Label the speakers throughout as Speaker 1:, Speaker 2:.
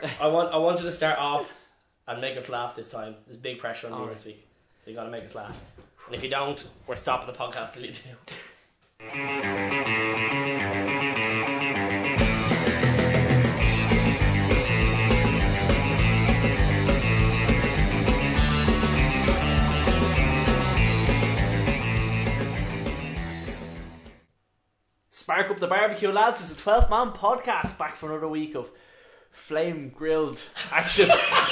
Speaker 1: I want you to start off and make us laugh this time. There's big pressure on you this week, so you got to make us laugh. And if you don't, we're stopping the podcast till you do.
Speaker 2: Spark up the barbecue, lads. It's a 12-man podcast back for another week of flame grilled action.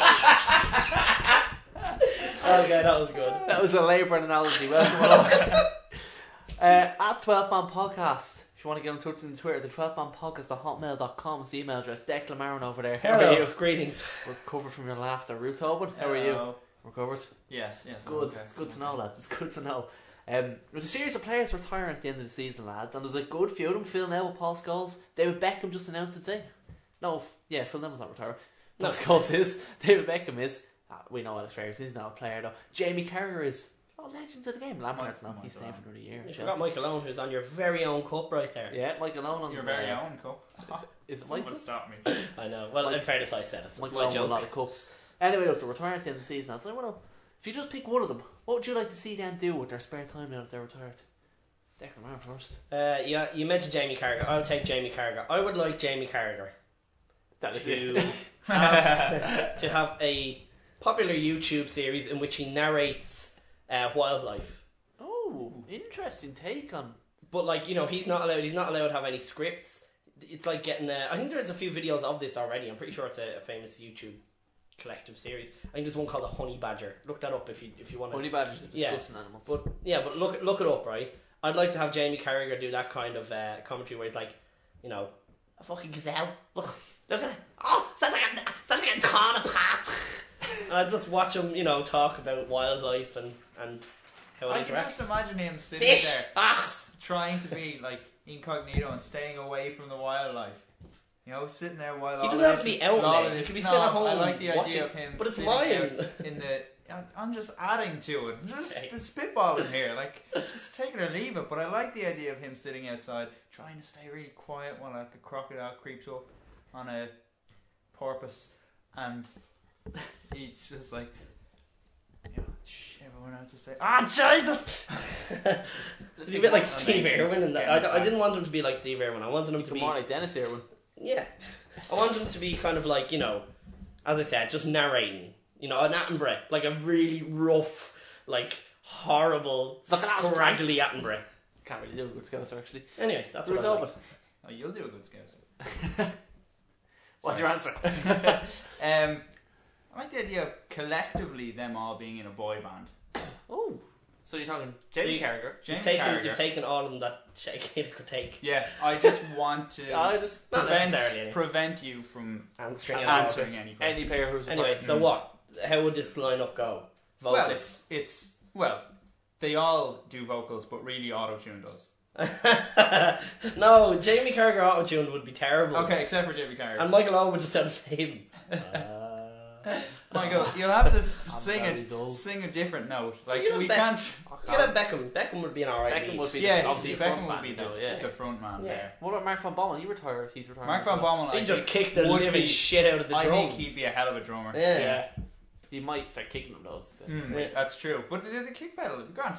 Speaker 1: Okay, that was good.
Speaker 2: That was a labouring analogy. Welcome along. At 12-man podcast, if you want to get in touch on Twitter, the 12-man podcast at hotmail.com is the email address. Declan Maron over there. How are you?
Speaker 1: Greetings.
Speaker 2: Recovered from your laughter. Ruth Tobin, how are you? Recovered?
Speaker 3: Yes.
Speaker 2: Good.
Speaker 3: Okay.
Speaker 2: It's good to know, lads. It's good to know. With a series of players retiring at the end of the season, lads, and there's a good few of them. Phil Neville, Paul Scholes, David Beckham just announced it today. No, yeah, Phil Neville's not retiring. Paul Scholes is. David Beckham is. We know Alex Ferguson is not a player though. Jamie Carragher is. Legend of the game. Lampard's not. He's staying for another year.
Speaker 1: You forgot Michael Owen, who's on your very own cup right there.
Speaker 2: Yeah, Michael Owen on
Speaker 3: your very own cup.
Speaker 2: Is it Michael?
Speaker 3: Stop me.
Speaker 1: I know. Well, in fairness, I said it. It's
Speaker 2: Michael
Speaker 1: my
Speaker 2: Owen won
Speaker 1: joke.
Speaker 2: a lot of cups. Anyway, look, they're retiring at the end of the season. So I want to. If you just pick one of them, what would you like to see them do with their spare time now that they're retired? Declan Maron first.
Speaker 1: Yeah, you mentioned Jamie Carragher. I'll take Jamie Carragher. I would like Jamie Carragher to have a popular YouTube series in which he narrates wildlife.
Speaker 2: Oh, interesting take on.
Speaker 1: But like, you know, he's not allowed to have any scripts. It's like getting. I think there's a few videos of this already. I'm pretty sure it's a famous YouTube collective series. I think there's one called the Honey Badger. Look that up if you want to.
Speaker 2: Honey badgers are disgusting animals.
Speaker 1: But look it up, right? I'd like to have Jamie Carragher do that kind of commentary where he's like, you know, a fucking gazelle. Look at it. Oh, sounds like a corner path. And I'd just watch him, you know, talk about wildlife and how it
Speaker 3: I
Speaker 1: interacts.
Speaker 3: can just imagine him sitting
Speaker 1: Fish.
Speaker 3: there, trying to be like incognito and staying away from the wildlife. You know, sitting there while
Speaker 1: he
Speaker 3: all
Speaker 1: doesn't
Speaker 3: of
Speaker 1: have to
Speaker 3: this,
Speaker 1: be out
Speaker 3: all
Speaker 1: there.
Speaker 3: of
Speaker 1: He
Speaker 3: this-
Speaker 1: could be
Speaker 3: no,
Speaker 1: sitting at home.
Speaker 3: I like the idea
Speaker 1: watching,
Speaker 3: of him.
Speaker 1: but it's
Speaker 3: sitting
Speaker 1: mine.
Speaker 3: out in the. I'm just adding to it. I'm just spitballing here, like just take it or leave it. But I like the idea of him sitting outside, trying to stay really quiet while like a crocodile creeps up on a porpoise, and he's just like, you know, shh, everyone else to stay. Ah, Jesus!
Speaker 1: It's a bit like Steve Irwin, and I didn't want him to be like Steve Irwin. I wanted him to be
Speaker 2: more like Dennis Irwin.
Speaker 1: Yeah, I want him to be kind of like, you know, as I said, just narrating. You know, an Attenborough, like a really rough, like horrible, scraggly Attenborough.
Speaker 2: Can't really do a good scouser actually.
Speaker 1: Anyway, that's
Speaker 2: Ruth
Speaker 1: what I
Speaker 2: Tobin.
Speaker 1: like.
Speaker 3: Oh, you'll do a good scouser.
Speaker 2: What's your answer?
Speaker 3: I like the idea of collectively them all being in a boy band.
Speaker 2: Oh, so you're talking Jamie Carragher?
Speaker 1: You've taken all of them that Shaqiri could take.
Speaker 3: Yeah, I just want to
Speaker 1: Not necessarily anyway.
Speaker 3: prevent you from
Speaker 1: answering
Speaker 3: any question.
Speaker 2: Any player who's
Speaker 1: Anyway, so what? How would this lineup go?
Speaker 3: Vocals. Well, they all do vocals, but really auto-tune does.
Speaker 1: No, Jamie Carragher auto-tuned would be terrible.
Speaker 3: Okay, except for Jamie Carragher.
Speaker 1: And Michael Owen would just sound the same.
Speaker 3: Michael, you'll have to sing a different note. Like
Speaker 1: you know
Speaker 3: we
Speaker 1: Beck-
Speaker 3: can't.
Speaker 1: You could have Beckham. Beckham would be an alright
Speaker 2: Beckham
Speaker 1: lead.
Speaker 2: would be
Speaker 3: Obviously
Speaker 2: the front
Speaker 3: Beckham
Speaker 2: man,
Speaker 3: would be
Speaker 2: though,
Speaker 3: the front man
Speaker 1: Yeah.
Speaker 3: there.
Speaker 2: What about Mark van Bommel? He's retired.
Speaker 3: Mark van Bommel,
Speaker 1: He'd just kick the living shit out of the
Speaker 3: I
Speaker 1: drums.
Speaker 3: think he'd be a hell of a drummer.
Speaker 1: Yeah.
Speaker 2: He might start kicking them though. So.
Speaker 1: Yeah.
Speaker 3: That's true. But the kick pedal would be grand.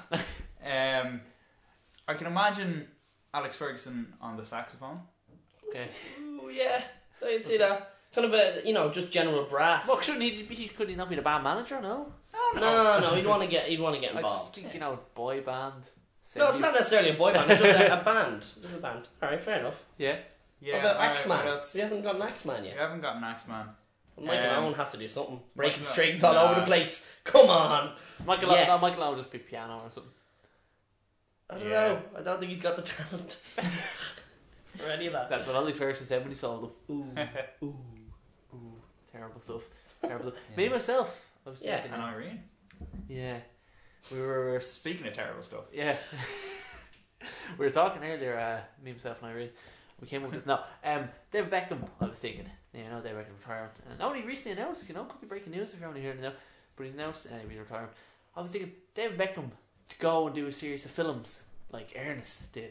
Speaker 3: I can imagine Alex Ferguson on the saxophone.
Speaker 2: Okay.
Speaker 1: Ooh, yeah. I'd see that. Kind of a, you know, just general brass.
Speaker 2: Well, could he not be the band manager? No.
Speaker 1: No. He'd want to get
Speaker 2: I
Speaker 1: involved.
Speaker 2: just think, you know, boy band.
Speaker 1: No, it's not necessarily a boy band. It's just a band. Just a band. All right, fair enough.
Speaker 2: Yeah.
Speaker 3: Yeah.
Speaker 1: What about
Speaker 3: alright,
Speaker 1: Axeman?
Speaker 3: what else?
Speaker 1: We haven't got an Axeman
Speaker 3: We
Speaker 1: yet.
Speaker 3: haven't got an Axeman.
Speaker 1: Michael Owen has to do something. Breaking
Speaker 3: Michael-
Speaker 1: strings all over the place. Come on.
Speaker 2: Michael
Speaker 1: Yes.
Speaker 2: Owen will just be piano or something.
Speaker 1: I don't know. I don't think he's got the talent for any of that.
Speaker 2: That's what Ollie Ferguson said when he sold them.
Speaker 1: Ooh.
Speaker 2: Terrible stuff. Terrible. Me myself. I was
Speaker 1: Yeah.
Speaker 2: thinking.
Speaker 3: And Irene.
Speaker 2: Yeah. We were.
Speaker 3: Speaking of terrible stuff.
Speaker 2: Yeah. We were talking earlier. Me, myself, and Irene. We came up with this. No. David Beckham. I was thinking. You know, David Beckham retiring, and only recently announced. You know, could be breaking news if you're only hearing it now. But he's announced he's retiring. I was thinking David Beckham to go and do a series of films like Ernest did.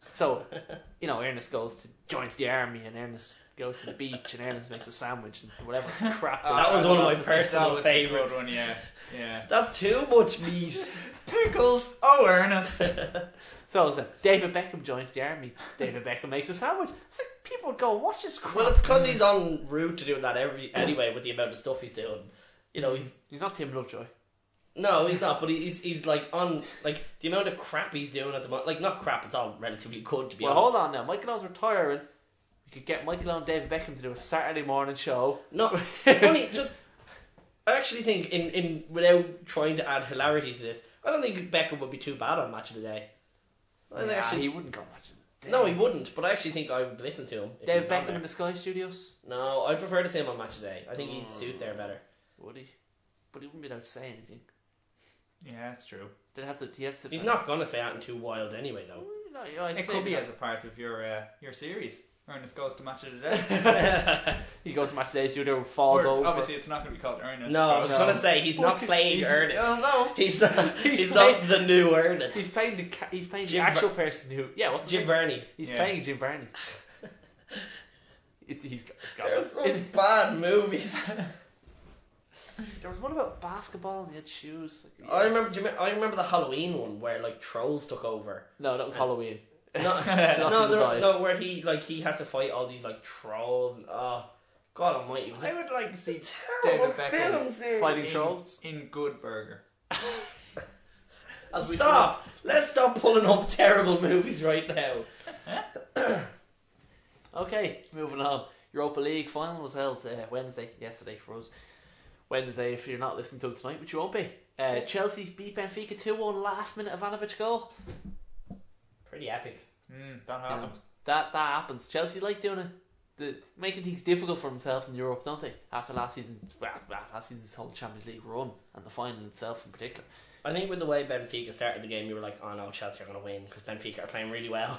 Speaker 2: So, Ernest joins the army, and Ernest goes to the beach, and Ernest makes a sandwich and whatever crap.
Speaker 1: That was one of my
Speaker 3: That
Speaker 1: personal
Speaker 3: was a good
Speaker 1: favourites.
Speaker 3: one, yeah.
Speaker 1: That's too much meat.
Speaker 3: Pickles. Oh, Ernest.
Speaker 2: So it's David Beckham joins the army. David Beckham makes a sandwich. It's like people would go, watch this crap.
Speaker 1: Well, it's because he's en route to doing that anyway with the amount of stuff he's doing.
Speaker 2: He's not Tim Lovejoy.
Speaker 1: No, he's not. But he's like on like the amount of crap he's doing at the moment. Like not crap. It's all relatively good to be honest.
Speaker 2: Hold on now. Michael Owen's retiring. We could get Michael Owen and David Beckham to do a Saturday morning show.
Speaker 1: No, funny. I actually think in without trying to add hilarity to this, I don't think Beckham would be too bad on Match of the Day.
Speaker 2: He wouldn't go much.
Speaker 1: No, he wouldn't. But I actually think I would listen to him. If
Speaker 2: David
Speaker 1: he was on
Speaker 2: Beckham
Speaker 1: there.
Speaker 2: in the Sky Studios.
Speaker 1: No, I'd prefer to see him on Match of the Day. I think he'd suit there better.
Speaker 2: Would he? But he wouldn't be allowed to say anything.
Speaker 3: Yeah, that's true.
Speaker 1: He's not gonna say anything too wild anyway, though.
Speaker 3: It could be as a part of your series. Ernest goes to Match of the Day.
Speaker 2: He goes to Match of the Day studio and falls over.
Speaker 3: Obviously, it's not going to be called Ernest.
Speaker 1: No, I was gonna say he's not playing Ernest.
Speaker 3: Oh no,
Speaker 1: He's not the new Ernest.
Speaker 2: He's playing the
Speaker 1: Jim
Speaker 2: actual person who. Yeah, what's
Speaker 1: Jim Varney.
Speaker 2: He's playing Jim Varney. He's got
Speaker 1: There's some bad movies.
Speaker 2: There was one about basketball and he had shoes.
Speaker 1: I remember the Halloween one where like trolls took over.
Speaker 2: No, that was Halloween.
Speaker 1: No, where he had to fight all these like trolls. And, oh, God Almighty!
Speaker 3: I would like to see
Speaker 1: terrible
Speaker 3: David Beckham
Speaker 1: film
Speaker 2: fighting trolls
Speaker 3: in Good Burger.
Speaker 1: Stop! Let's stop pulling up terrible movies right now.
Speaker 2: Okay, moving on. Europa League final was held yesterday for us. Wednesday, if you're not listening to it tonight, which you won't be. Chelsea beat Benfica 2-1, last minute Ivanovic goal.
Speaker 1: Pretty epic.
Speaker 3: That happened.
Speaker 2: That happens. Chelsea like doing it, making things difficult for themselves in Europe, don't they? After last season's whole Champions League run and the final itself in particular.
Speaker 1: I think with the way Benfica started the game, you were like, "Oh no, Chelsea are going to win because Benfica are playing really well."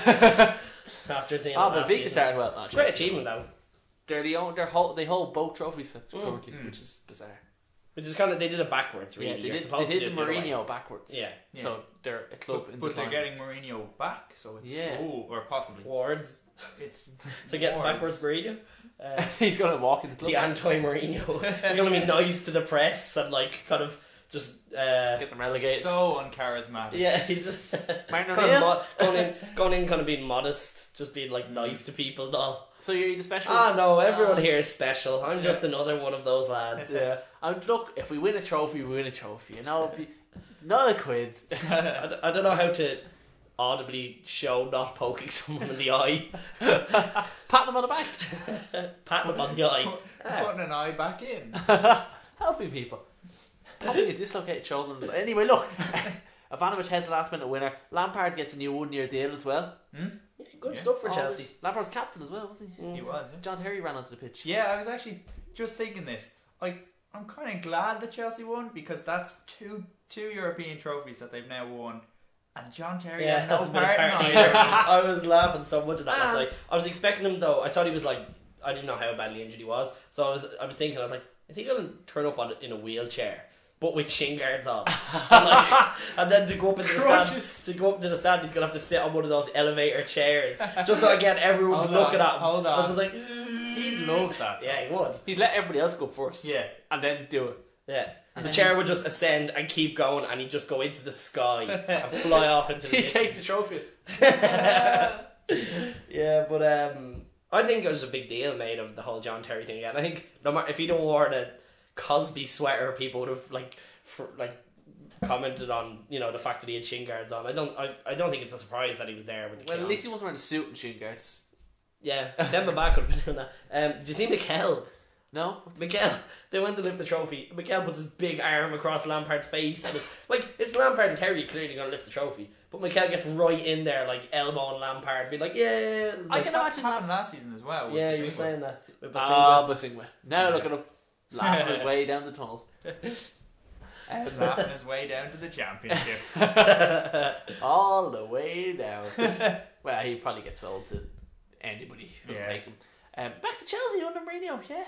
Speaker 1: After seeing
Speaker 2: Benfica started well.
Speaker 1: It's a great achievement though.
Speaker 2: They hold both trophy sets currently, which is bizarre.
Speaker 1: Which is kind of, they did it backwards, really.
Speaker 2: Yeah, they did the Mourinho backwards.
Speaker 1: Yeah.
Speaker 2: So they're a club in
Speaker 3: but they're
Speaker 2: decline.
Speaker 3: getting Mourinho back, so it's or possibly
Speaker 1: Wards
Speaker 3: it's
Speaker 1: to get backwards Mourinho.
Speaker 2: He's going to walk in the club.
Speaker 1: The anti-Mourinho. He's going to be nice to the press and like kind of just
Speaker 2: get them relegated.
Speaker 3: So uncharismatic.
Speaker 1: Yeah, he's just
Speaker 2: Martin
Speaker 1: kind
Speaker 2: O'Neill?
Speaker 1: of going in, kind of being modest, just being like nice to people and all.
Speaker 2: So you're the special?
Speaker 1: No, everyone here is special. I'm just another one of those lads.
Speaker 2: Yeah. Look, if we win a trophy, we win a trophy. You know, it's not a quid.
Speaker 1: I don't know how to audibly show not poking someone in the eye.
Speaker 2: Pat them on the back.
Speaker 1: Patting them on the eye.
Speaker 3: Putting an eye back in.
Speaker 2: Helping people. Popping a dislocated shoulder. Anyway, look. Ivanovic heads the last minute winner. Lampard gets a new 1-year deal as well.
Speaker 1: Yeah, good stuff for Chelsea.
Speaker 2: Lampard's captain as well, wasn't he?
Speaker 3: He was. Yeah.
Speaker 2: John Terry ran onto the pitch.
Speaker 3: Yeah, I was actually just thinking this. I'm kind of glad that Chelsea won because that's two European trophies that they've now won, and John Terry had no
Speaker 1: hasn't been a
Speaker 3: part in
Speaker 1: part
Speaker 3: either.
Speaker 1: either. I was laughing so much at that last night. I was expecting him though. I thought he was like, I didn't know how badly injured he was, so I was thinking, I was like, is he going to turn up in a wheelchair? But with shin guards on, and then to go up into the stand, he's gonna have to sit on one of those elevator chairs, just so again everyone's looking at him.
Speaker 3: Hold on.
Speaker 1: I was just like,
Speaker 3: He'd love that.
Speaker 1: yeah, he would.
Speaker 2: He'd let everybody else go first.
Speaker 3: Yeah.
Speaker 2: And then do it.
Speaker 1: Yeah. And the chair would just ascend and keep going, and he'd just go into the sky and fly off into the
Speaker 2: He'd
Speaker 1: distance.
Speaker 2: take the trophy.
Speaker 1: Yeah, but I think it was a big deal made of the whole John Terry thing again. I think no matter if he'd have worn a Cosby sweater, people would have commented on the fact that he had shin guards on. I don't think it's a surprise that he was there with the
Speaker 2: Well, at least he wasn't wearing a suit and shin guards.
Speaker 1: Yeah, Demba Ba could have been doing that. Did you see Mikel?
Speaker 2: No?
Speaker 1: Mikel, they went to lift the trophy. Mikel puts his big arm across Lampard's face, and it's Lampard and Terry clearly going to lift the trophy, but Mikel gets right in there, like elbowing Lampard, be like, yeah.
Speaker 3: I can imagine that happened last season as well.
Speaker 1: Yeah, you were saying that. With
Speaker 2: Basingwa. Now look at him, laughing his way down the tunnel.
Speaker 3: Laughing his way down to the championship.
Speaker 2: All the way down. Well, he probably gets sold to anybody who'll take him. Back to Chelsea under Mourinho, yeah.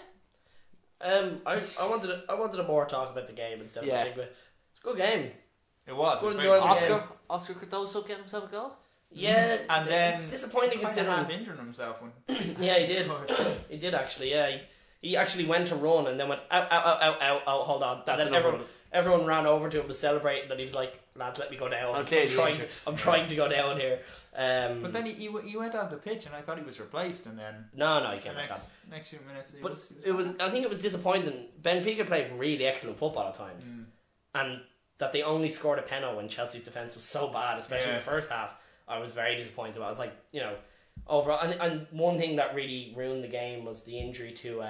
Speaker 1: I wanted to more talk about the game instead of Basingwa. It's a good game.
Speaker 3: It was.
Speaker 1: Good enjoyable
Speaker 2: Oscar
Speaker 1: game.
Speaker 2: Cardoso getting himself a goal.
Speaker 1: Yeah,
Speaker 3: And then
Speaker 1: it's disappointing
Speaker 3: kind of
Speaker 1: considering.
Speaker 3: half injuring himself when
Speaker 1: Yeah, he did.
Speaker 3: scored.
Speaker 1: He did actually. Yeah, he actually went to run and then went ow, ow, ow, ow, ow, ow, hold on.
Speaker 2: That's
Speaker 1: And then
Speaker 2: another one.
Speaker 1: everyone ran over to him to celebrate, and he was like, "Lads, let me go down.
Speaker 2: I'm clearly
Speaker 1: trying.
Speaker 2: injured."
Speaker 1: I'm trying to go down here."
Speaker 3: But then he went off the pitch, and I thought he was replaced, and then
Speaker 1: no, he
Speaker 3: the
Speaker 1: came back on.
Speaker 3: next few minutes,
Speaker 1: But it was. I think it was disappointing. Benfica played really excellent football at times, and that they only scored a penalty when Chelsea's defense was so bad, especially in the first half. I was very disappointed about. I was like, overall, and one thing that really ruined the game was the injury to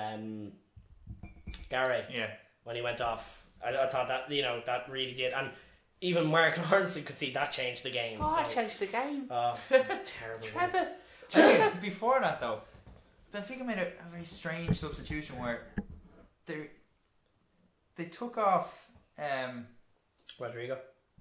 Speaker 1: Gary.
Speaker 3: Yeah.
Speaker 1: When he went off, I thought that that really did, and even Mark Lawrence could see that changed the game.
Speaker 2: That changed the game.
Speaker 1: Oh, terrible.
Speaker 3: Trevor. Before that, though, Benfica made a very strange substitution where they took off.
Speaker 1: Rodrigo.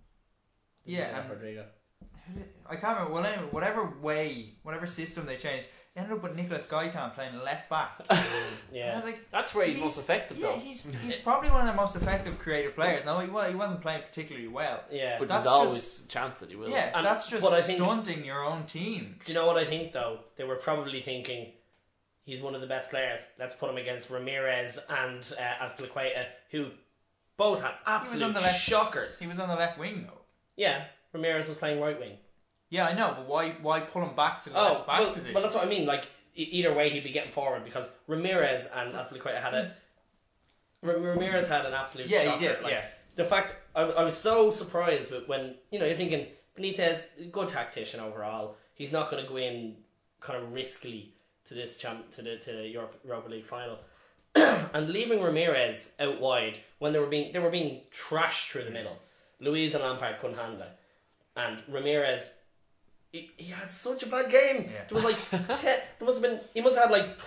Speaker 3: Yeah,
Speaker 1: Rodrigo.
Speaker 3: I can't remember. Well, anyway, whatever system they changed, they ended up with Nicolas Gaitan playing left back.
Speaker 1: Yeah,
Speaker 3: And I was like,
Speaker 2: That's where he's most effective,
Speaker 3: yeah,
Speaker 2: though.
Speaker 3: he's probably one of the most effective creative players. Now he wasn't playing particularly well.
Speaker 1: yeah.
Speaker 2: But
Speaker 3: that's
Speaker 2: there's always
Speaker 3: just-
Speaker 2: a chance that he will.
Speaker 3: Yeah,
Speaker 1: And-
Speaker 3: that's just
Speaker 1: but I think-
Speaker 3: stunting your own team.
Speaker 1: Do you know what I think though? They were probably thinking he's one of the best players. Let's put him against Ramirez and Azpilicueta, who both had absolute
Speaker 3: on the left-
Speaker 1: shockers.
Speaker 3: He was on the left wing though.
Speaker 1: Yeah, Ramirez was playing right wing.
Speaker 3: Yeah, I know, but why pull him back to the left back position?
Speaker 1: Well, that's what I mean. Like either way, he'd be getting forward because Ramirez and Azpilicueta had Ramirez had an absolute
Speaker 3: Yeah,
Speaker 1: shocker.
Speaker 3: he did.
Speaker 1: Like,
Speaker 3: Yeah,
Speaker 1: the fact I was so surprised when you're thinking Benitez, good tactician overall. He's not going to go in kind of riskily to this to the Europa League final, and leaving Ramirez out wide when they were being trashed through the middle. Luiz and Lampard couldn't handle it, and Ramirez. He had such a bad game.
Speaker 3: Yeah.
Speaker 1: There was like he must have had like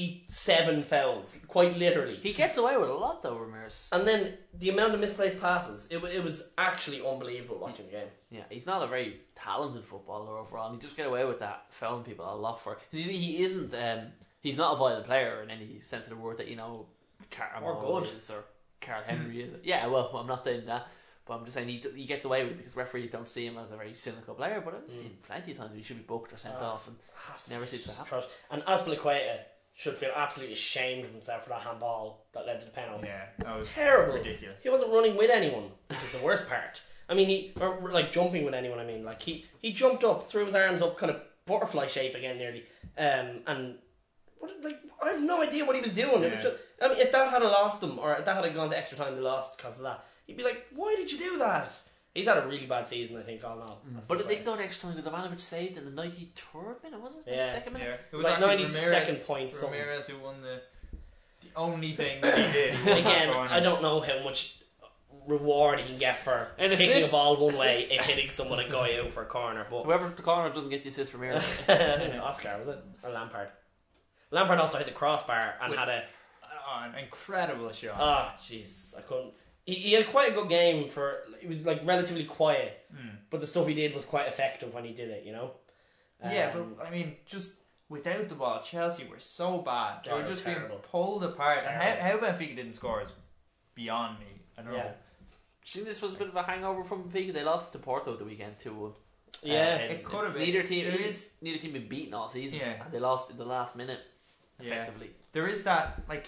Speaker 1: 27 fouls, quite literally.
Speaker 2: He gets away with a lot, though, Ramirez.
Speaker 1: And then the amount of misplaced passes, it was actually unbelievable watching the game.
Speaker 2: Yeah, he's not a very talented footballer overall. He just get away with that, fouling people a lot for. He isn't. He's not a violent player in any sense of the word that
Speaker 1: Or
Speaker 2: Carl
Speaker 1: good.
Speaker 2: is or Carl Henry is. Yeah, well, I'm not saying that, but I'm just saying he gets away with it because referees don't see him as a very cynical player. But I've seen plenty of times he should be booked or sent off, and never seems to happen.
Speaker 1: Trash. And Azpilicueta should feel absolutely ashamed of himself for that handball that led to the penalty.
Speaker 3: yeah, that was
Speaker 1: Terrible.
Speaker 3: ridiculous.
Speaker 1: He wasn't running with anyone, which is the worst part. I mean, or like jumping with anyone. I mean, like he jumped up, threw his arms up, kind of butterfly shape again, nearly. And I have no idea what he was doing. It was just, I mean, if that had lost them, or if that had gone to extra time, they lost because of that. He'd be like, "Why did you do that?" He's had a really bad season, I think, all in all.
Speaker 2: But it didn't go to extra time because Ivanovic saved in the 93rd minute, was it?
Speaker 1: Yeah.
Speaker 2: 92nd minute?
Speaker 3: Yeah, it was
Speaker 1: Like
Speaker 3: actually
Speaker 1: 92nd point something.
Speaker 3: Ramirez who won the only thing that he did.
Speaker 1: Again, I don't know how much reward he can get for
Speaker 2: An
Speaker 1: kicking
Speaker 2: assist.
Speaker 1: a ball one way
Speaker 2: Assist.
Speaker 1: and hitting someone a guy out for a corner. But
Speaker 2: Whoever the corner doesn't get the assist from Ramirez.
Speaker 1: I think it's Oscar, was it? Or Lampard? Lampard also hit the crossbar and had a...
Speaker 3: an incredible shot.
Speaker 1: Oh, jeez, I couldn't... He had quite a good game for... He was like relatively quiet, but the stuff he did was quite effective when he did it, you know?
Speaker 3: Yeah, but I mean, just without the ball, Chelsea were so bad. They
Speaker 1: Oh,
Speaker 3: were just
Speaker 1: terrible.
Speaker 3: being pulled apart.
Speaker 1: Terrible.
Speaker 3: And how Benfica didn't score is beyond me. I don't know.
Speaker 1: Yeah.
Speaker 2: Do you think this was a bit of a hangover from Benfica? They lost to Porto the weekend 2-1.
Speaker 1: Yeah.
Speaker 3: It could have been.
Speaker 2: Neither team
Speaker 3: There
Speaker 2: been beaten all season,
Speaker 3: Yeah.
Speaker 2: and they lost in the last minute.
Speaker 3: Yeah.
Speaker 2: Effectively,
Speaker 3: There is that, like,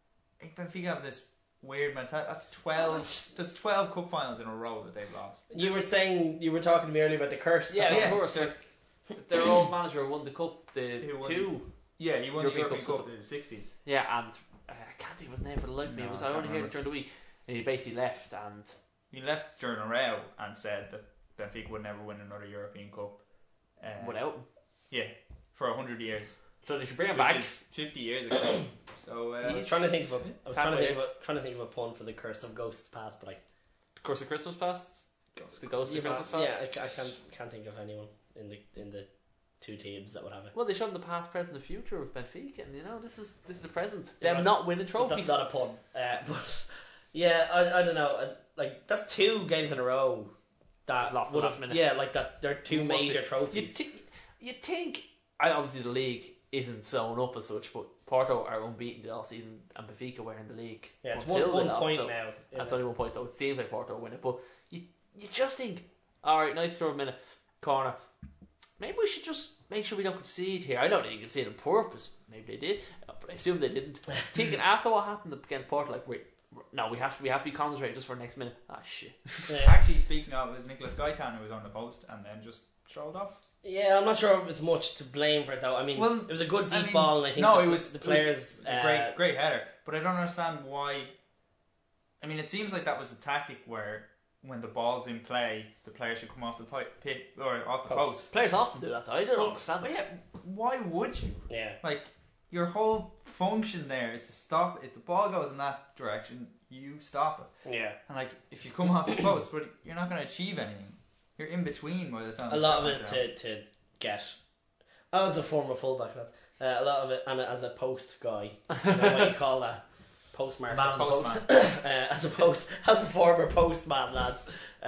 Speaker 3: I think Benfica have this weird mentality. That's 12. There's 12 cup finals in a row that they've lost.
Speaker 1: You were talking to me earlier about the curse.
Speaker 2: yeah,
Speaker 1: That's
Speaker 2: of
Speaker 1: all.
Speaker 2: course. Their old manager won the cup,
Speaker 3: Who won
Speaker 2: two.
Speaker 3: Yeah, he won
Speaker 2: European
Speaker 3: the European
Speaker 2: Cup.
Speaker 3: Cup in the 60s.
Speaker 2: Yeah, and I can't think of his name for the life of me.
Speaker 3: No,
Speaker 2: I
Speaker 3: I
Speaker 2: only
Speaker 3: can't
Speaker 2: heard
Speaker 3: remember.
Speaker 2: it during the week, and he basically left. And
Speaker 3: He left during a row and said that Benfica would never win another European Cup.
Speaker 2: without him,
Speaker 3: Yeah, for 100 years.
Speaker 2: so they should bring him
Speaker 3: Which
Speaker 2: back.
Speaker 3: is 50 years ago. So
Speaker 1: I was trying to think of a, I was
Speaker 2: halfway
Speaker 1: trying to think of a pun for the curse of Ghost Past, but
Speaker 2: Of course, the Christmas past. The Ghost of Christmas past.
Speaker 1: I can't think of anyone in the two teams that would have it.
Speaker 2: Well, they showed the past, present, and future of Benfica, and this is the present.
Speaker 1: Yeah,
Speaker 2: Them not winning
Speaker 1: But
Speaker 2: trophies.
Speaker 1: that's not a pun. But yeah, I don't know. Like that's two games in a row that
Speaker 2: Lost the
Speaker 1: would
Speaker 2: last
Speaker 1: have.
Speaker 2: minute.
Speaker 1: Yeah, like that. They're two
Speaker 2: Must
Speaker 1: major
Speaker 2: be.
Speaker 1: trophies.
Speaker 2: You'd think, obviously the league isn't sewn up as such, but Porto are unbeaten all season, and Benfica were in the league.
Speaker 1: Yeah, it's
Speaker 2: until
Speaker 1: one
Speaker 2: they lost,
Speaker 1: point
Speaker 2: so
Speaker 1: now.
Speaker 2: That's only 1 point, so it seems like Porto will win it. But you just think, all right, nice throw a minute corner. maybe we should just make sure we don't concede here. I don't think you concede on purpose. Maybe they did, but I assume they didn't. Thinking after what happened against Porto, like we have to be concentrated just for the next minute. Ah, shit.
Speaker 1: Yeah.
Speaker 3: Actually, speaking of, it was Nicholas Gaitan who was on the post and then just strolled off.
Speaker 1: Yeah, I'm not sure if it's much to blame for it though. I mean,
Speaker 3: Well,
Speaker 1: it was a good deep
Speaker 3: I mean,
Speaker 1: ball, and I think
Speaker 3: no,
Speaker 1: the,
Speaker 3: it was
Speaker 1: the players.
Speaker 3: It was a great header, but I don't understand why. I mean, it seems like that was a tactic where when the ball's in play, the player should come off the pit or off the post.
Speaker 2: Players often do that though. I don't understand.
Speaker 3: But yeah, why would you?
Speaker 1: Yeah.
Speaker 3: Like, your whole function there is to stop. If the ball goes in that direction, you stop it.
Speaker 1: Yeah.
Speaker 3: And like, if you come off the post, but you're not going to achieve anything. You're in between by the time.
Speaker 1: A lot of it is to get. I was a former fullback, lads. A lot of it, and as a post guy, you know what you call that? Postmark.
Speaker 2: Man on the
Speaker 3: Postman.
Speaker 1: As a former postman, lads.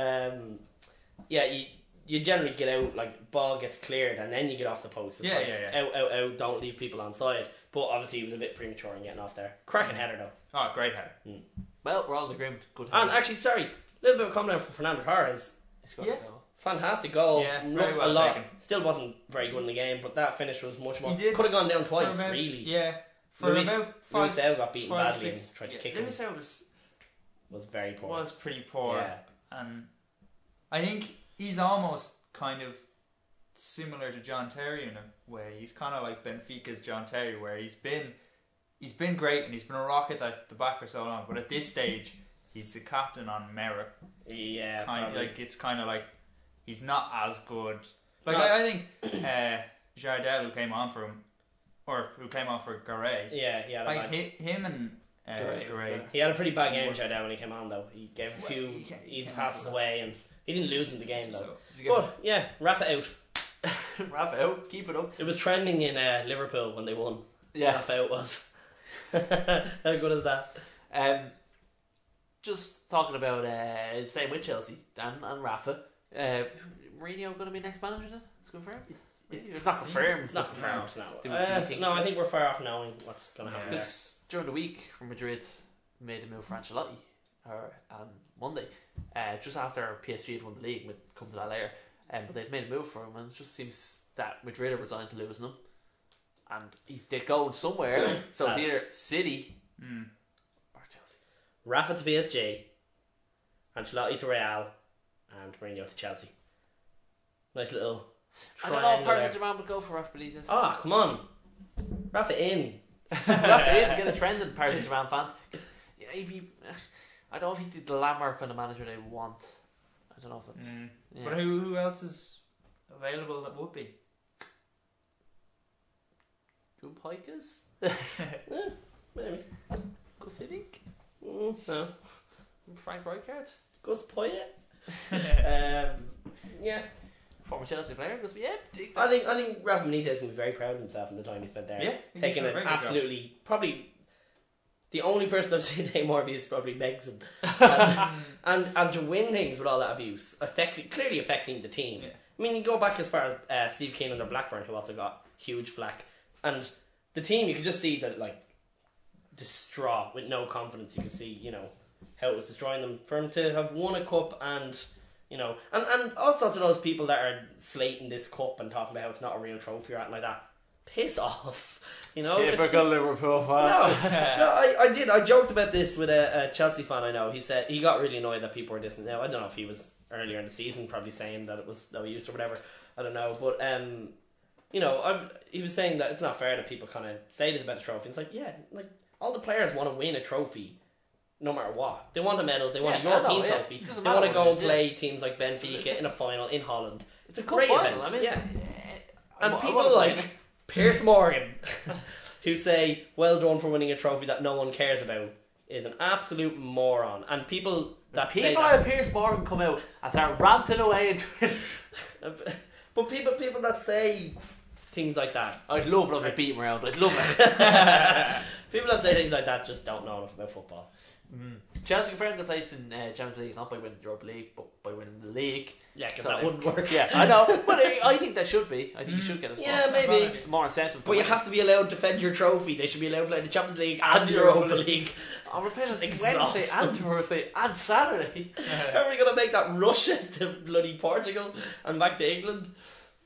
Speaker 1: Yeah, you generally get out, like, ball gets cleared and then you get off the post. It's like, out, don't leave people on side. But obviously he was a bit premature in getting off there. Cracking header though.
Speaker 3: Oh, great header.
Speaker 2: Well, we're all in agreement. Good.
Speaker 1: And actually, sorry, a little bit of comment for Fernando Torres.
Speaker 3: Yeah.
Speaker 1: Fantastic goal.
Speaker 3: Yeah, very
Speaker 1: Looked
Speaker 3: well
Speaker 1: a lot.
Speaker 3: taken.
Speaker 1: Still wasn't very good in the game, but that finish was much more.
Speaker 3: He did.
Speaker 1: Could have gone down twice,
Speaker 3: about,
Speaker 1: really.
Speaker 3: Yeah. For
Speaker 1: Luis
Speaker 3: about
Speaker 1: Au got beaten
Speaker 3: 5 or
Speaker 1: badly
Speaker 3: 6.
Speaker 1: and tried to
Speaker 3: Yeah,
Speaker 1: kick him.
Speaker 3: Luis Au
Speaker 1: Was very poor.
Speaker 3: was pretty poor.
Speaker 1: Yeah.
Speaker 3: And I think he's almost kind of similar to John Terry in a way. He's kind of like Benfica's John Terry, where he's been great and he's been a rocket at the back for so long, but at this stage he's the captain on merit.
Speaker 1: Yeah,
Speaker 3: Kind of
Speaker 1: probably.
Speaker 3: like, it's kind of like he's not as good. Like,
Speaker 1: No.
Speaker 3: I think Jardel, who came on for him, or who came on for Garay,
Speaker 1: Yeah, he had a
Speaker 3: like
Speaker 1: bad.
Speaker 3: him and Garay.
Speaker 1: He had a pretty bad game, Jardel, when he came on though. He gave a few
Speaker 3: he
Speaker 1: easy
Speaker 3: came
Speaker 1: passes
Speaker 3: on.
Speaker 1: away, and he didn't lose in the game though.
Speaker 3: So,
Speaker 1: But yeah, Rafa out.
Speaker 2: Wrap it out. Keep it up.
Speaker 1: It was trending in Liverpool when they won.
Speaker 2: Yeah.
Speaker 1: Rafa out was. How good is that?
Speaker 2: Just talking about staying with Chelsea and Rafa. Mourinho going to be next manager then? It's confirmed? It's not confirmed.
Speaker 1: It's not confirmed.
Speaker 2: Do
Speaker 1: No,
Speaker 2: you think
Speaker 1: no.
Speaker 2: so?
Speaker 1: I think we're far off knowing what's going to happen there.
Speaker 2: Because during the week, Madrid made a move for Ancelotti on Monday, just after PSG had won the league. We'll come to that later. But they'd made a move for him, and it just seems that Madrid are resigned to losing him, and they're going somewhere. So it's either City or Chelsea.
Speaker 1: Rafa to PSG, Ancelotti to Real, and Mourinho to Chelsea. Nice little
Speaker 2: I don't know if
Speaker 1: triangle
Speaker 2: Paris
Speaker 1: there.
Speaker 2: Saint-Germain would go for Rafa Benitez.
Speaker 1: Oh, come on. Rafa in.
Speaker 2: Rafa in, get a trend in Paris Saint-Germain fans. Yeah, I don't know if he's the glamour kind of manager they want. I don't know if that's. Yeah.
Speaker 3: But who else is available that would be?
Speaker 2: Joe Pikas?
Speaker 1: Maybe.
Speaker 2: Gus Hiddink?
Speaker 1: No.
Speaker 2: Frank Rijkaard?
Speaker 1: Gus Poyet. Yeah.
Speaker 2: Former Chelsea player? Gus, yeah, take
Speaker 1: I
Speaker 2: that.
Speaker 1: think Rafa Benitez can be very proud of himself in the time he spent there.
Speaker 3: Yeah, I think he's
Speaker 1: Taking
Speaker 3: done a
Speaker 1: it
Speaker 3: very good job.
Speaker 1: absolutely, probably the only person I've seen take more abuse probably begs him, and to win things with all that abuse, clearly affecting the team.
Speaker 3: Yeah.
Speaker 1: I mean, you go back as far as Steve Keane under Blackburn, who also got huge flack, and the team, you could just see that, like, distraught with no confidence. You could see, you know, how it was destroying them. For him to have won a cup and, you know, and also to those people that are slating this cup and talking about how it's not a real trophy or anything like that, piss off. You know,
Speaker 2: Typical Liverpool fan.
Speaker 1: I joked about this with a Chelsea fan I know. He said he got really annoyed that people were dissing. Now I don't know if he was earlier in the season, probably saying that it was no use or whatever. I don't know, but you know, he was saying that it's not fair that people kind of say this about the trophy. It's like, yeah, like all the players want to win a trophy, no matter what. They want a medal. They want a European trophy.
Speaker 2: It doesn't
Speaker 1: They want to
Speaker 2: matter
Speaker 1: go
Speaker 2: what
Speaker 1: and
Speaker 2: it is,
Speaker 1: play teams like Benfica in a final in Holland. It's a
Speaker 2: cup
Speaker 1: great
Speaker 2: final,
Speaker 1: event.
Speaker 2: I mean,
Speaker 1: yeah.
Speaker 2: I
Speaker 1: And
Speaker 2: wanna
Speaker 1: people
Speaker 2: win.
Speaker 1: like Piers Morgan, who say, well done for winning a trophy that no one cares about, is an absolute moron. And people that say
Speaker 2: people
Speaker 1: that...
Speaker 2: like Piers Morgan come out and start ranting away in Twitter.
Speaker 1: But people that say things like that...
Speaker 2: I'd love it if I beat him around. I'd love it.
Speaker 1: People that say things like that just don't know enough about football.
Speaker 2: Chelsea confirmed their place in Champions League not by winning the Europa League, but by winning the league.
Speaker 1: Yeah, because
Speaker 2: So-
Speaker 1: that wouldn't work.
Speaker 2: Yeah, I know, but I think that should be. I think you should get a spot.
Speaker 1: Yeah, maybe.
Speaker 2: More incentive.
Speaker 1: But you have to be allowed to defend your trophy. They should be allowed to play the Champions League and the Europa League.
Speaker 2: I'm replaying
Speaker 1: Just
Speaker 2: Wednesday
Speaker 1: exhausting.
Speaker 2: and Thursday and Saturday.
Speaker 1: How are we going to make that Russia to bloody Portugal and back to England?